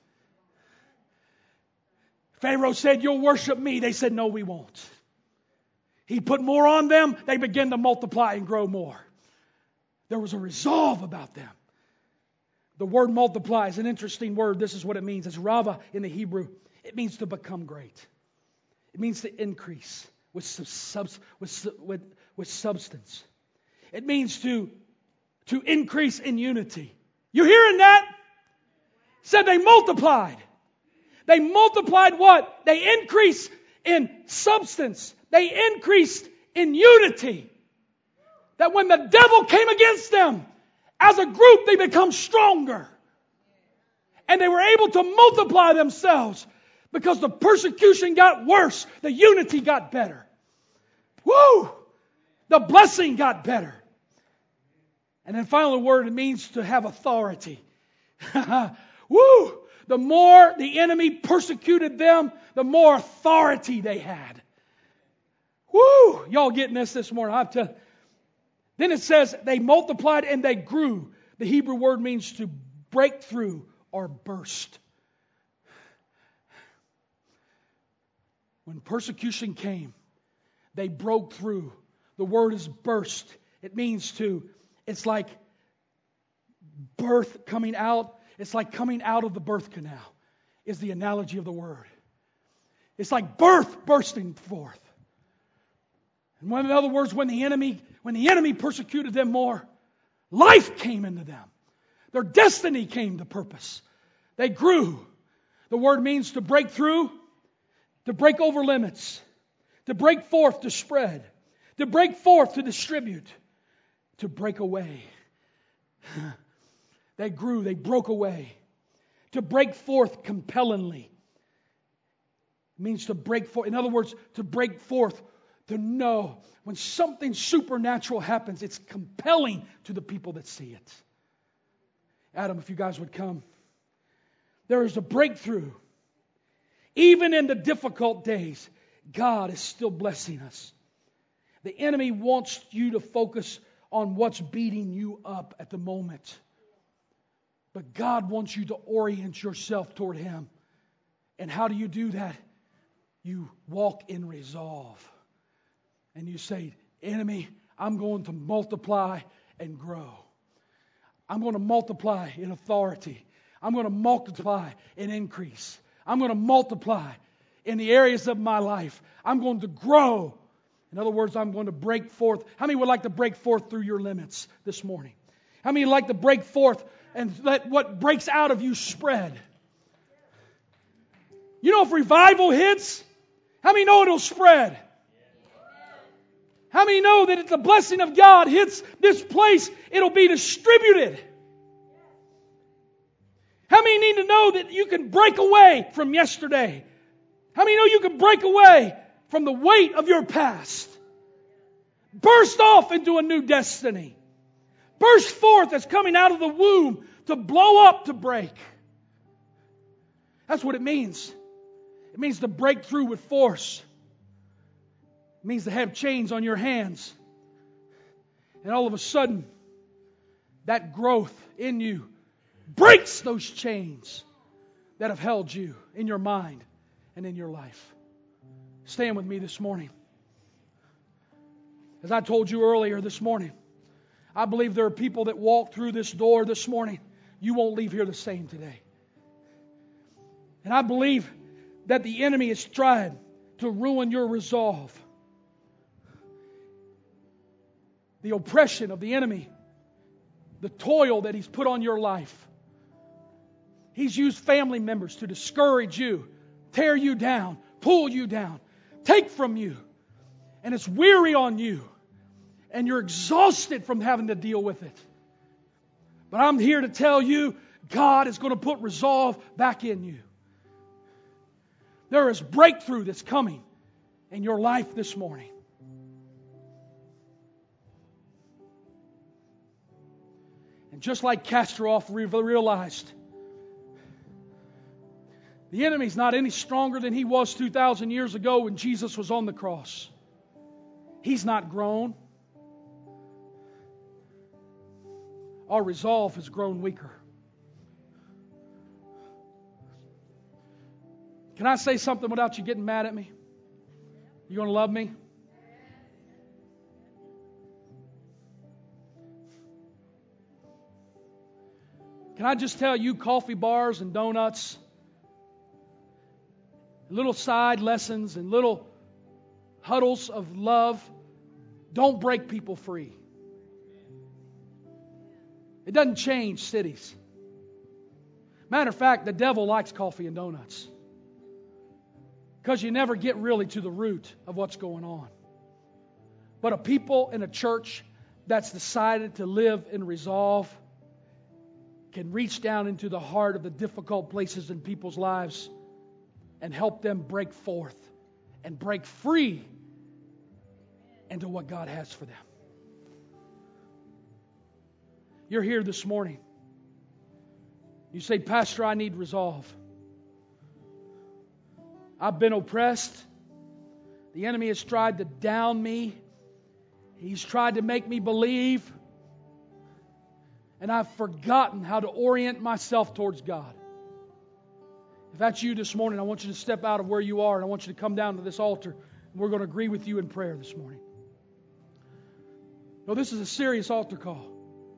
Pharaoh said, you'll worship me. They said, no, we won't. He put more on them. They began to multiply and grow more. There was a resolve about them. The word multiply is an interesting word. This is what it means. It's rava in the Hebrew. It means to become great. It means to increase with substance. It means to increase in unity. You hearing that? It said they multiplied. They multiplied what? They increased in substance. They increased in unity. That when the devil came against them, as a group they become stronger. And they were able to multiply themselves because the persecution got worse. The unity got better. Woo! The blessing got better. And then finally the word, it means to have authority. Woo! The more the enemy persecuted them, the more authority they had. Woo! Y'all getting this morning? I'm telling you. Then it says they multiplied and they grew. The Hebrew word means to break through or burst. When persecution came, they broke through. The word is burst. It means it's like birth coming out. It's like coming out of the birth canal is the analogy of the word. It's like birth bursting forth. And in other words, when the enemy persecuted them more, life came into them. Their destiny came to purpose. They grew. The word means to break through, to break over limits, to break forth, to spread, to break forth, to distribute, to break away. They grew, they broke away. To break forth compellingly. It means to break forth. In other words, to break forth, to know. When something supernatural happens, it's compelling to the people that see it. Adam, if you guys would come. There is a breakthrough. Even in the difficult days, God is still blessing us. The enemy wants you to focus on what's beating you up at the moment. But God wants you to orient yourself toward Him. And how do you do that? You walk in resolve. And you say, enemy, I'm going to multiply and grow. I'm going to multiply in authority. I'm going to multiply in increase. I'm going to multiply in the areas of my life. I'm going to grow. In other words, I'm going to break forth. How many would like to break forth through your limits this morning? How many would like to break forth and let what breaks out of you spread? You know, if revival hits, how many know it'll spread? How many know that if the blessing of God hits this place, it'll be distributed? How many need to know that you can break away from yesterday? How many know you can break away from the weight of your past? Burst off into a new destiny. Burst forth as coming out of the womb to blow up, to break. That's what it means. It means to break through with force. It means to have chains on your hands. And all of a sudden, that growth in you breaks those chains that have held you in your mind and in your life. Stand with me this morning. As I told you earlier this morning, I believe there are people that walk through this door this morning. You won't leave here the same today. And I believe that the enemy has tried to ruin your resolve. The oppression of the enemy, the toil that he's put on your life. He's used family members to discourage you, tear you down, pull you down, take from you. And it's weary on you. And you're exhausted from having to deal with it. But I'm here to tell you, God is going to put resolve back in you. There is breakthrough that's coming in your life this morning. And just like Kasparov realized, the enemy's not any stronger than he was 2,000 years ago when Jesus was on the cross. He's not grown. Our resolve has grown weaker. Can I say something without you getting mad at me? You going to love me? Can I just tell you, coffee bars and donuts, little side lessons and little huddles of love don't break people free. It doesn't change cities. Matter of fact, the devil likes coffee and donuts. Because you never get really to the root of what's going on. But a people in a church that's decided to live in resolve can reach down into the heart of the difficult places in people's lives and help them break forth and break free into what God has for them. You're here this morning. You say, Pastor, I need resolve. I've been oppressed. The enemy has tried to down me. He's tried to make me believe. And I've forgotten how to orient myself towards God. If that's you this morning, I want you to step out of where you are and I want you to come down to this altar. And we're going to agree with you in prayer this morning. No, this is a serious altar call.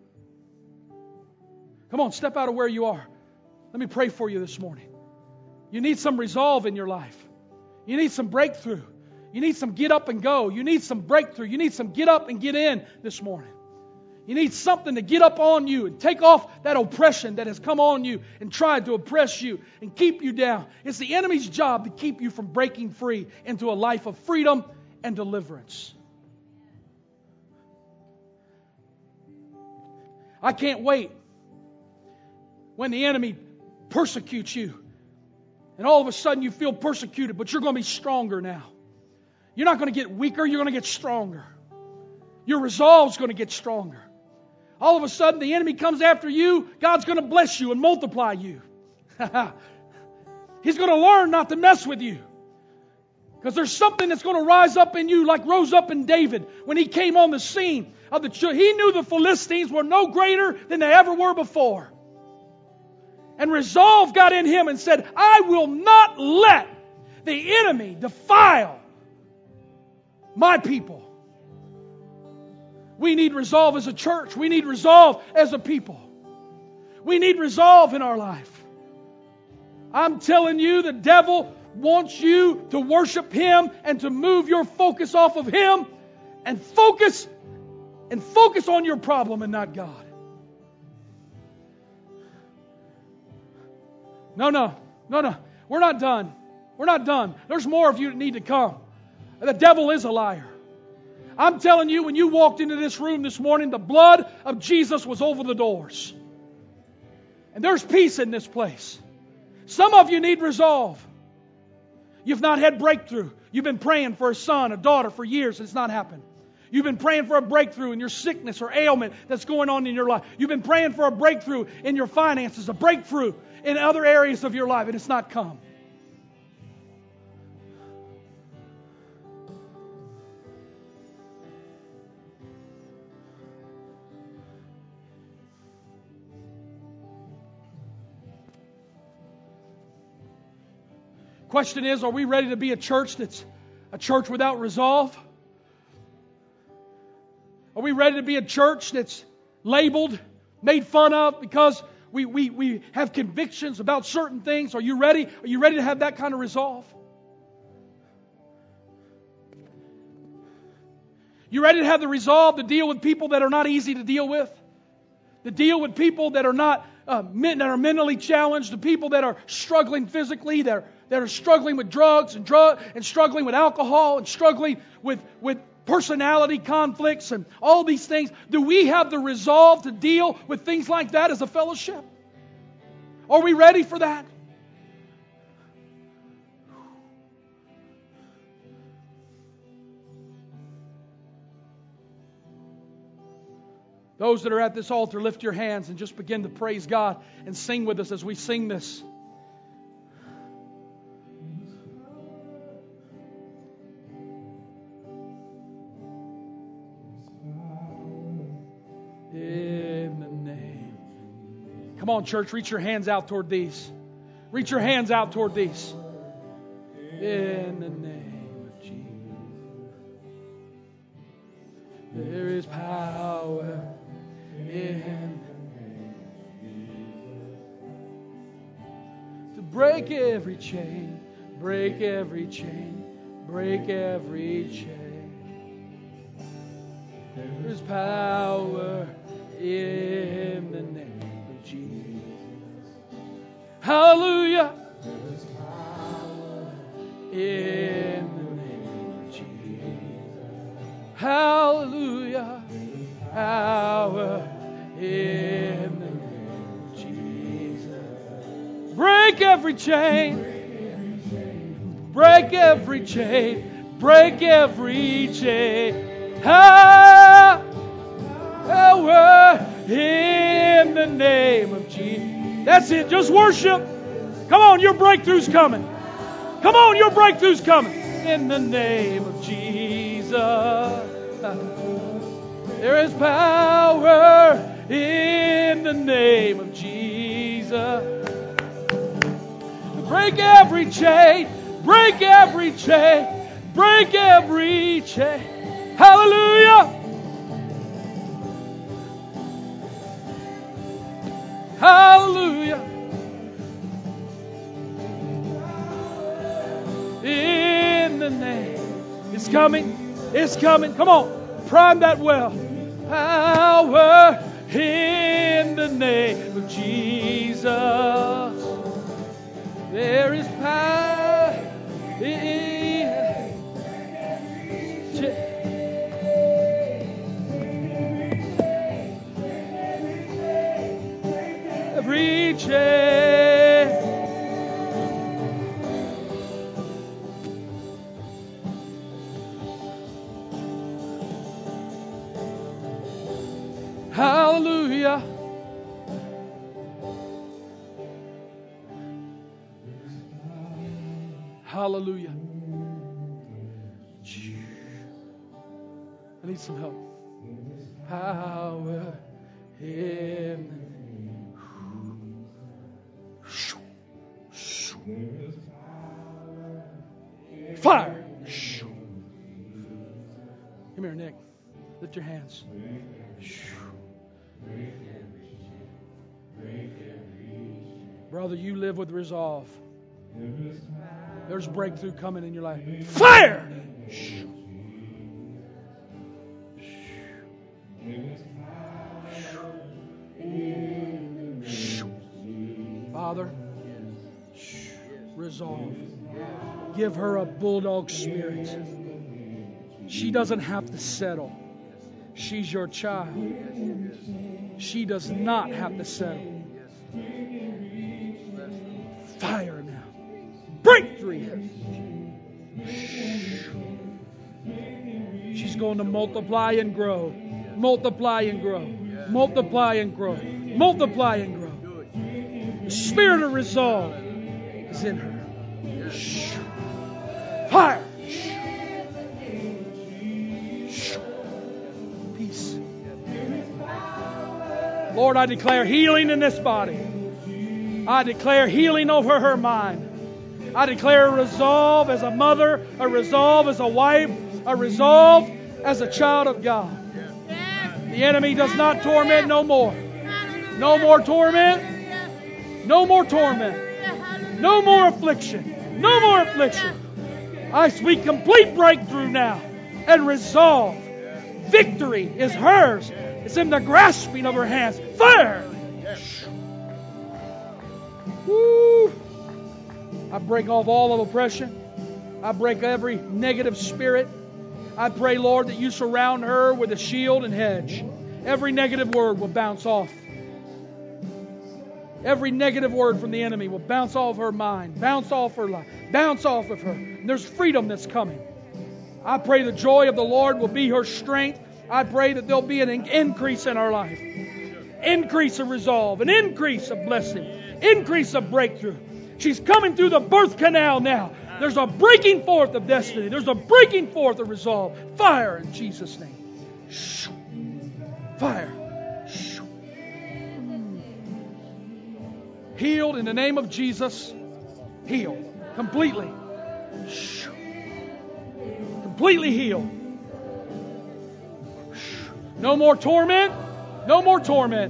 Come on, step out of where you are. Let me pray for you this morning. You need some resolve in your life. You need some breakthrough. You need some get up and go. You need some breakthrough. You need some get up and get in this morning. You need something to get up on you and take off that oppression that has come on you and tried to oppress you and keep you down. It's the enemy's job to keep you from breaking free into a life of freedom and deliverance. I can't wait when the enemy persecutes you. And all of a sudden you feel persecuted, but you're going to be stronger now. You're not going to get weaker, you're going to get stronger. Your resolve's going to get stronger. All of a sudden the enemy comes after you, God's going to bless you and multiply you. He's going to learn not to mess with you. Because there's something that's going to rise up in you like rose up in David when he came on the scene of the church. He knew the Philistines were no greater than they ever were before. And resolve got in him and said, I will not let the enemy defile my people. We need resolve as a church. We need resolve as a people. We need resolve in our life. I'm telling you, the devil wants you to worship him and to move your focus off of him and focus on your problem and not God. No. We're not done. We're not done. There's more of you that need to come. The devil is a liar. I'm telling you, when you walked into this room this morning, the blood of Jesus was over the doors. And there's peace in this place. Some of you need resolve. You've not had breakthrough. You've been praying for a son, a daughter for years, and it's not happened. You've been praying for a breakthrough in your sickness or ailment that's going on in your life. You've been praying for a breakthrough in your finances, a breakthrough in other areas of your life, and it's not come. Question is, are we ready to be a church that's a church without resolve? Are we ready to be a church that's labeled, made fun of because we have convictions about certain things? Are you ready? Are you ready to have that kind of resolve? You ready to have the resolve to deal with people that are not easy to deal with? To deal with people that are not that are mentally challenged, the people that are struggling physically, that are struggling with drugs and struggling with alcohol and struggling with personality conflicts and all these things. Do we have the resolve to deal with things like that as a fellowship? Are we ready for that? Those that are at this altar, lift your hands and just begin to praise God and sing with us as we sing this. In the name. Come on, church, reach your hands out toward these. Reach your hands out toward these. In the name of Jesus. There is power in the name of Jesus. To break every chain, break every chain, break every chain. There is power in the name of Jesus. Hallelujah. There is power in the name of Jesus. Hallelujah. Power in the name of Jesus. Break every chain. Break every chain. Break every chain. Power in the name of Jesus. That's it. Just worship. Come on, your breakthrough's coming. Come on, your breakthrough's coming. In the name of Jesus. There is power in the name of Jesus. Break every chain. Break every chain. Break every chain. Hallelujah. Hallelujah. In the name. It's coming. It's coming. Come on. Prime that well. Power in the name of Jesus. There is power in every chain. Hallelujah. Hallelujah. I need some help. Power in fire. Come here, Nick. Lift your hands. Brother, you live with resolve. There's breakthrough coming in your life. Fire! Father, resolve. Give her a bulldog spirit. She doesn't have to settle. She's your child. She does not have to settle. Fire now. Breakthrough. She's going to multiply and grow. Multiply and grow. Multiply and grow. Multiply and grow. The spirit of resolve is in her. Fire. Peace. Lord, I declare healing in this body. I declare healing over her mind. I declare a resolve as a mother, a resolve as a wife, a resolve as a child of God. The enemy does not torment no more. No more torment. No more torment. No more affliction. No more affliction. I speak complete breakthrough now and resolve. Victory is hers. It's in the grasping of her hands. Fire! Woo! I break off all of oppression. I break every negative spirit. I pray, Lord, that you surround her with a shield and hedge. Every negative word will bounce off. Every negative word from the enemy will bounce off her mind, bounce off her life, bounce off of her. And there's freedom that's coming. I pray the joy of the Lord will be her strength. I pray that there'll be an increase in her life. Increase of resolve, an increase of blessing, increase of breakthrough. She's coming through the birth canal now. There's a breaking forth of destiny. There's a breaking forth of resolve. Fire in Jesus' name. Fire. Healed in the name of Jesus. Healed. Completely. Completely healed. No more torment. No more torment.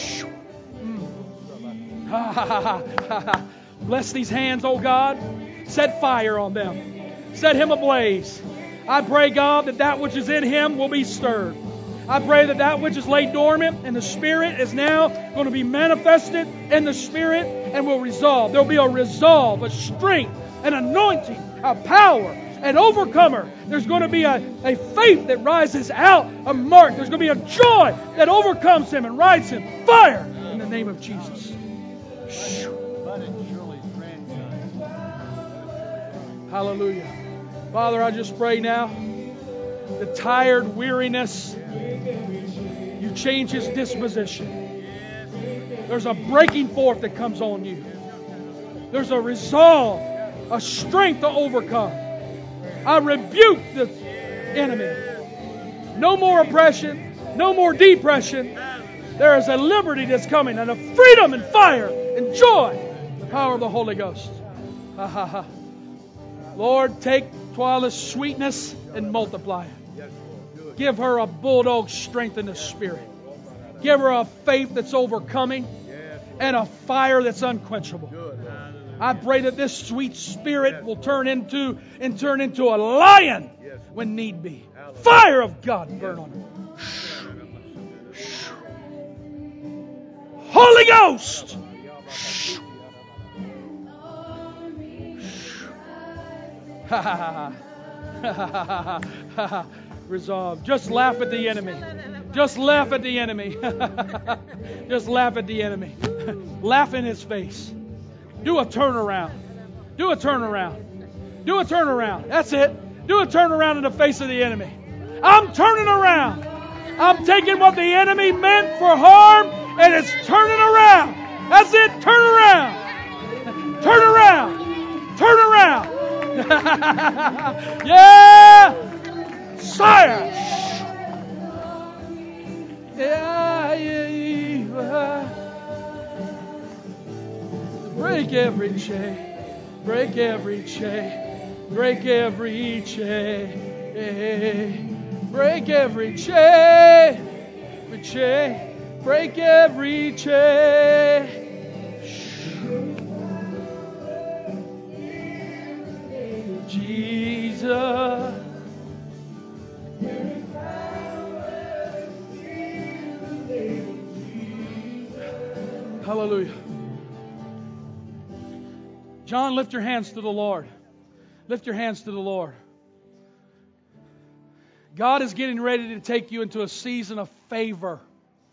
Bless these hands, oh God. Set fire on them. Set him ablaze. I pray, God, that that which is in him will be stirred. I pray that that which is laid dormant in the Spirit is now going to be manifested in the Spirit and will resolve. There will be a resolve, a strength, an anointing, a power, an overcomer. There's going to be a faith that rises out of Mark. There's going to be a joy that overcomes him and rides him. Fire in the name of Jesus. Hallelujah. Father, I just pray now, the tired weariness, you change his disposition. There's a breaking forth that comes on you. There's a resolve, a strength to overcome. I rebuke the enemy. No more oppression, no more depression. There is a liberty that's coming and a freedom and fire and joy. The power of the Holy Ghost. Ha ha ha. Lord, take Twyla's sweetness and multiply it. Give her a bulldog strength in the Spirit. Give her a faith that's overcoming and a fire that's unquenchable. I pray that this sweet spirit will turn into a lion when need be. Fire of God burn on her. Holy Ghost! Resolve. Just laugh at the enemy. Just laugh at the enemy. Just laugh at the enemy. Laugh in his face. Do a turnaround. Do a turnaround. Do a turnaround. That's it. Do a turnaround in the face of the enemy. I'm turning around. I'm taking what the enemy meant for harm and it's turning around. That's it. Turn around. Turn around. Turn around. Yeah! Sire! Yeah, yeah. Break every chain. Break every chain. Break every chain. Break every chain. Every chain. Break every chain. Jesus. Hallelujah. John, lift your hands to the Lord. Lift your hands to the Lord. God is getting ready to take you into a season of favor.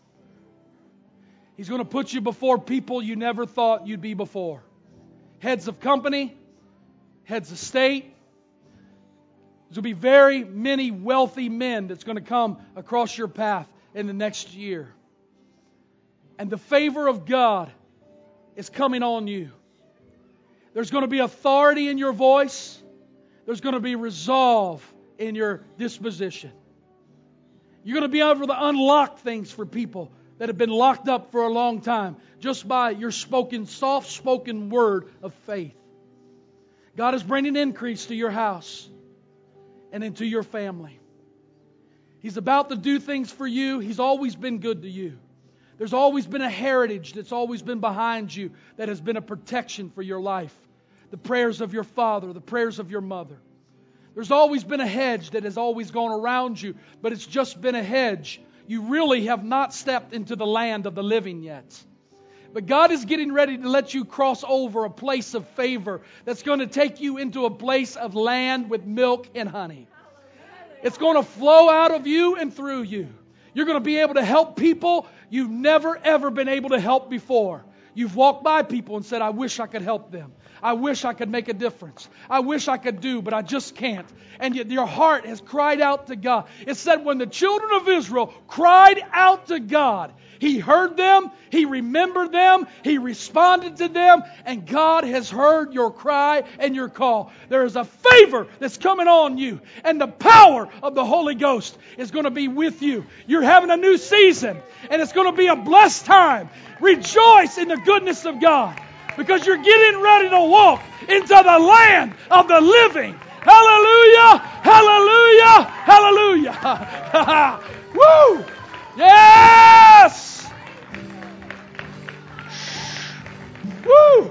He's going to put you before people you never thought you'd be before. Heads of company, heads of state. There's going to be very many wealthy men that's going to come across your path in the next year. And the favor of God is coming on you. There's going to be authority in your voice. There's going to be resolve in your disposition. You're going to be able to unlock things for people that have been locked up for a long time just by your soft-spoken word of faith. God is bringing increase to your house and into your family. He's about to do things for you. He's always been good to you. There's always been a heritage that's always been behind you that has been a protection for your life. The prayers of your father, the prayers of your mother. There's always been a hedge that has always gone around you, but it's just been a hedge. You really have not stepped into the land of the living yet. But God is getting ready to let you cross over a place of favor that's going to take you into a place of land with milk and honey. It's going to flow out of you and through you. You're going to be able to help people you've never ever been able to help before. You've walked by people and said, I wish I could help them. I wish I could make a difference. I wish I could do, but I just can't. And yet your heart has cried out to God. It said when the children of Israel cried out to God, He heard them, He remembered them, He responded to them, and God has heard your cry and your call. There is a favor that's coming on you, and the power of the Holy Ghost is going to be with you. You're having a new season, and it's going to be a blessed time. Rejoice in the goodness of God, because you're getting ready to walk into the land of the living. Hallelujah! Hallelujah! Hallelujah! Woo! Yes! Woo!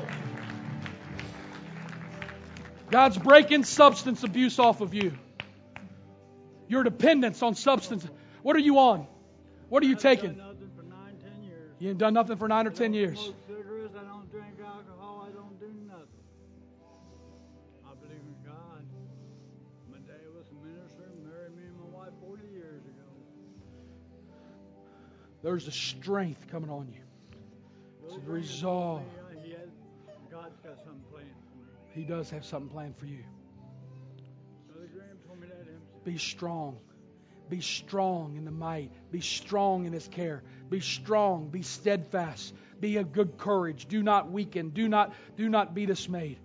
God's breaking substance abuse off of you. Your dependence on substance. What are you on? What are you taking? You ain't done nothing for 9 or 10 years. I don't drink alcohol. I don't do nothing. I believe in God. My dad was a minister and married me and my wife 40 years ago. There's a strength coming on you. It's a resolve. God's got something planned for me. He does have something planned for you. Brother Graham told me that himself. Be strong. Be strong in the might. Be strong in His care. Be strong. Be steadfast. Be of good courage. Do not weaken. Do not be dismayed.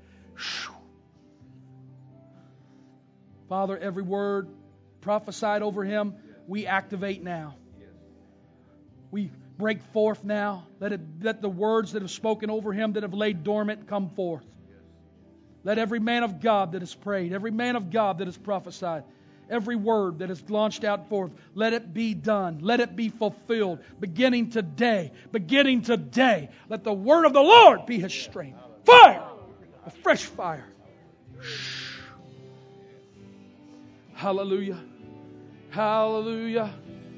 Father, every word prophesied over him, we activate now. We break forth now. Let the words that have spoken over him that have laid dormant come forth. Let every man of God that has prayed, every man of God that has prophesied, every word that is launched out forth, let it be done. Let it be fulfilled. Beginning today. Let the word of the Lord be his strength. Fire! A fresh fire. Hallelujah. Hallelujah.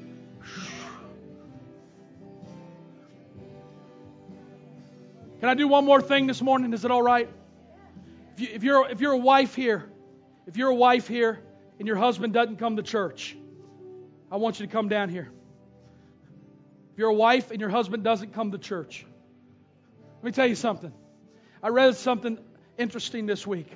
Can I do one more thing this morning? Is it all right? If you're a wife here, and your husband doesn't come to church, I want you to come down here. If you're a wife and your husband doesn't come to church, let me tell you something. I read something interesting this week.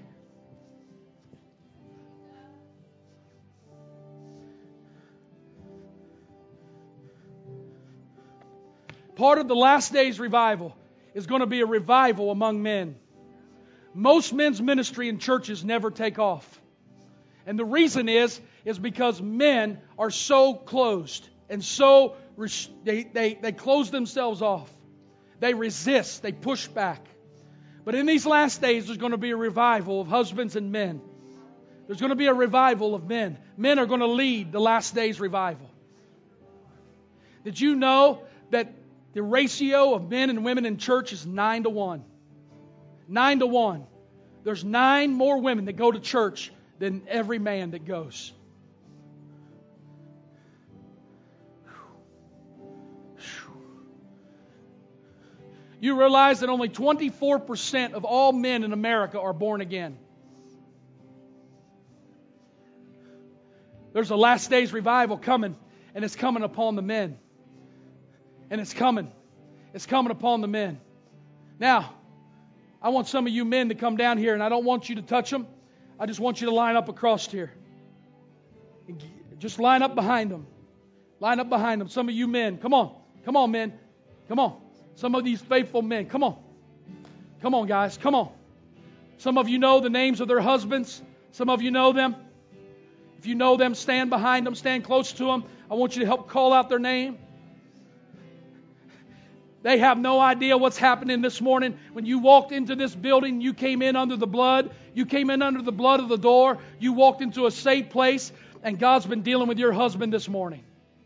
Part of the last days revival is going to be a revival among men. Most men's ministry in churches never take off. And the reason is because men are so closed and so they close themselves off. They resist. They push back. But in these last days, there's going to be a revival of husbands and men. There's going to be a revival of men. Men are going to lead the last days revival. Did you know that the ratio of men and women in church is 9-1? 9-1. There's 9 more women that go to church than every man that goes. You realize that only 24% of all men in America are born again. There's a last days revival coming, and it's coming upon the men. And it's coming. It's coming upon the men. Now, I want some of you men to come down here, and I don't want you to touch them. I just want you to line up across here. Just line up behind them. Line up behind them. Some of you men, come on. Come on, men. Come on. Some of these faithful men, come on. Come on, guys, come on. Some of you know the names of their husbands. Some of you know them. If you know them, stand behind them, stand close to them. I want you to help call out their name. They have no idea what's happening this morning. When you walked into this building, you came in under the blood. You came in under the blood of the door. You walked into a safe place, and God's been dealing with your husband this morning.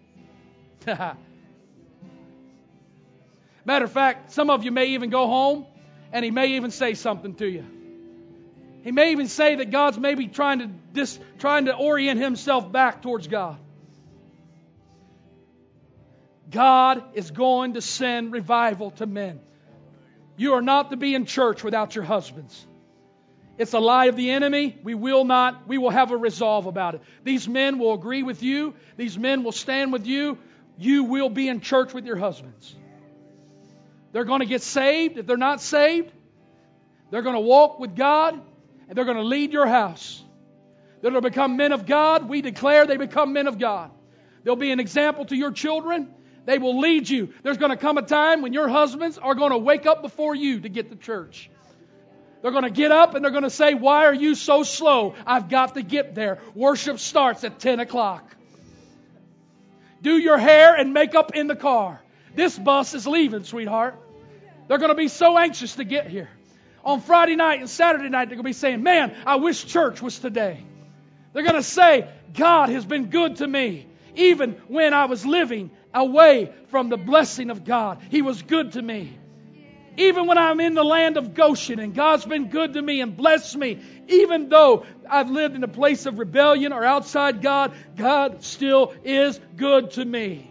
Matter of fact, some of you may even go home, and He may even say something to you. He may even say that God's maybe trying to orient Himself back towards God. God is going to send revival to men. You are not to be in church without your husbands. It's a lie of the enemy. We will have a resolve about it. These men will agree with you. These men will stand with you. You will be in church with your husbands. They're going to get saved. If they're not saved, they're going to walk with God, and they're going to lead your house. They're going to become men of God. We declare they become men of God. They'll be an example to your children. They will lead you. There's going to come a time when your husbands are going to wake up before you to get to church. They're going to get up and they're going to say, "Why are you so slow? I've got to get there. Worship starts at 10 o'clock. Do your hair and makeup in the car. This bus is leaving, sweetheart." They're going to be so anxious to get here. On Friday night and Saturday night, they're going to be saying, "Man, I wish church was today." They're going to say, "God has been good to me. Even when I was living away from the blessing of God, He was good to me. Even when I'm in the land of Goshen and God's been good to me and blessed me, even though I've lived in a place of rebellion or outside God, God still is good to me."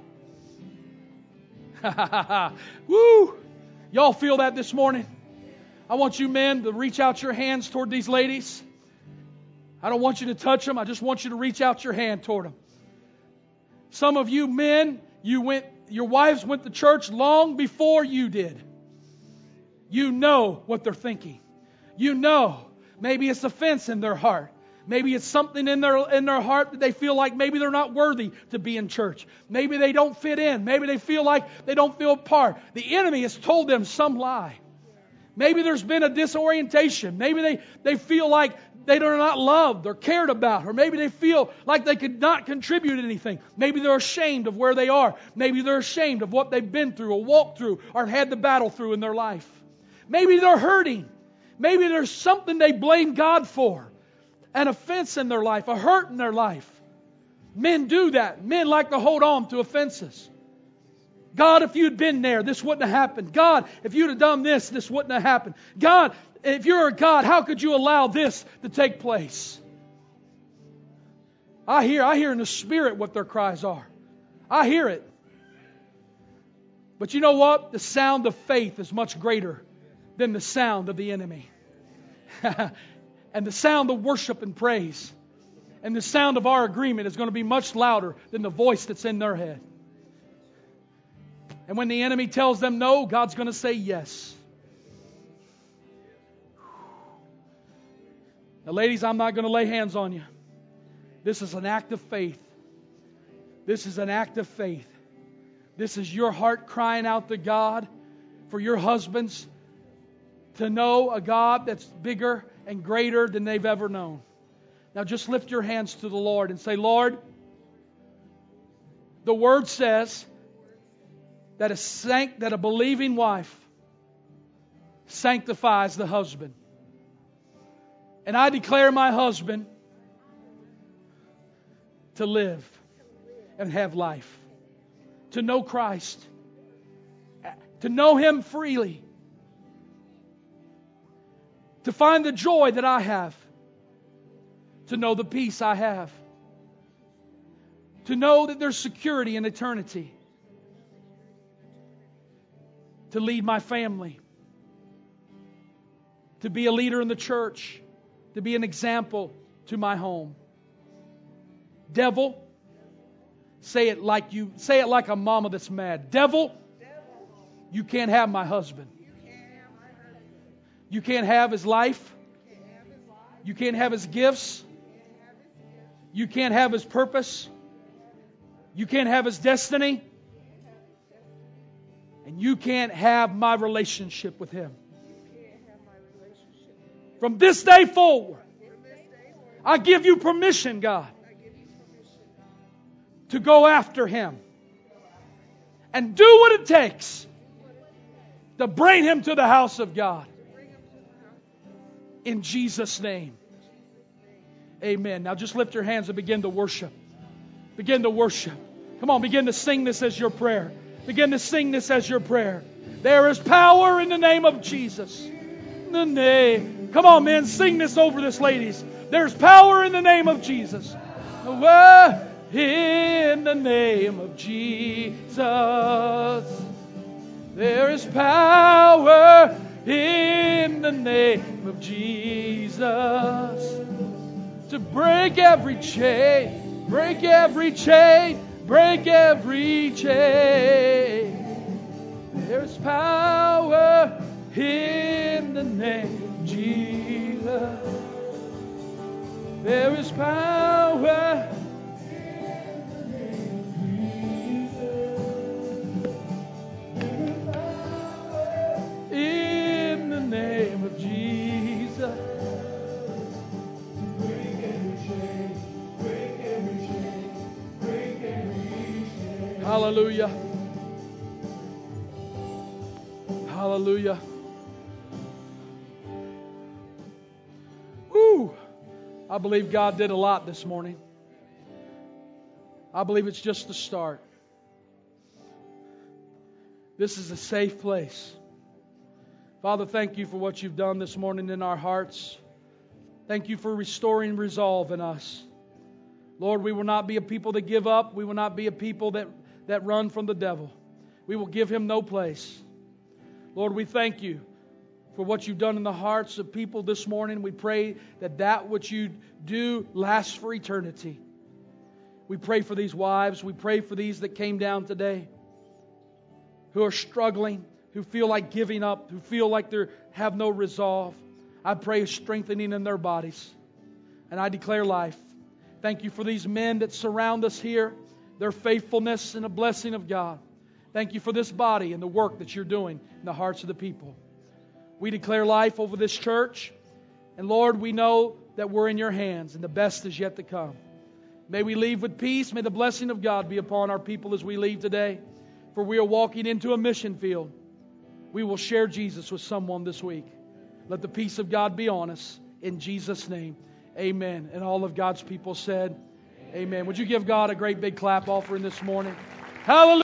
Woo! Y'all feel that this morning? I want you men to reach out your hands toward these ladies. I don't want you to touch them. I just want you to reach out your hand toward them. Some of you men, your wives went to church long before you did. You know what they're thinking. You know. Maybe it's offense in their heart. Maybe it's something in their heart that they feel like maybe they're not worthy to be in church. Maybe they don't fit in. Maybe they feel like they don't feel a part. The enemy has told them some lie. Maybe there's been a disorientation. Maybe they feel like they are not loved or cared about. Or maybe they feel like they could not contribute anything. Maybe they're ashamed of where they are. Maybe they're ashamed of what they've been through or walked through or had the battle through in their life. Maybe they're hurting. Maybe there's something they blame God for. An offense in their life, a hurt in their life. Men do that. Men like to hold on to offenses. God, if you'd been there, this wouldn't have happened. God, if you'd have done this, this wouldn't have happened. God, if you're a God, how could you allow this to take place? I hear in the Spirit what their cries are. I hear it. But you know what? The sound of faith is much greater than the sound of the enemy. And the sound of worship and praise and the sound of our agreement is going to be much louder than the voice that's in their head. And when the enemy tells them no, God's going to say yes. Now, ladies, I'm not going to lay hands on you. This is an act of faith. This is an act of faith. This is your heart crying out to God for your husbands to know a God that's bigger and greater than they've ever known. Now just lift your hands to the Lord and say, Lord, the Word says that a believing wife sanctifies the husband. And I declare my husband to live and have life, to know Christ, to know Him freely, to find the joy that I have, to know the peace I have, to know that there's security in eternity, to lead my family, to be a leader in the church, to be an example to my home. Devil, say it like a mama that's mad. Devil, you can't have my husband. You can't have his life. You can't have his gifts. You can't have his purpose. You can't have his destiny. And you can't have my relationship with him. From this day forward, I give you permission, God, to go after him and do what it takes to bring him to the house of God. In Jesus' name. Amen. Now just lift your hands and begin to worship. Begin to worship. Come on, begin to sing this as your prayer. Begin to sing this as your prayer. There is power in the name of Jesus. In the name. Come on, men, sing this over this, ladies. There's power in the name of Jesus. In the name of Jesus. There is power in the name of Jesus to break every chain, break every chain, break every chain. There's power in the name of Jesus. There is power in the name of Jesus. In the name of Jesus. Break every chain, break every chain, break every chain. Hallelujah. Hallelujah. Woo! I believe God did a lot this morning. I believe it's just the start. This is a safe place. Father, thank you for what you've done this morning in our hearts. Thank you for restoring resolve in us. Lord, we will not be a people that give up. We will not be a people that run from the devil. We will give him no place. Lord, we thank you for what you've done in the hearts of people this morning. We pray that which you do lasts for eternity. We pray for these wives. We pray for these that came down today who are struggling, who feel like giving up, who feel like they have no resolve. I pray a strengthening in their bodies. And I declare life. Thank you for these men that surround us here, their faithfulness and a blessing of God. Thank you for this body and the work that you're doing in the hearts of the people. We declare life over this church. And Lord, we know that we're in your hands and the best is yet to come. May we leave with peace. May the blessing of God be upon our people as we leave today. For we are walking into a mission field. We will share Jesus with someone this week. Let the peace of God be on us. In Jesus' name, amen. And all of God's people said, amen. Would you give God a great big clap offering this morning? Hallelujah.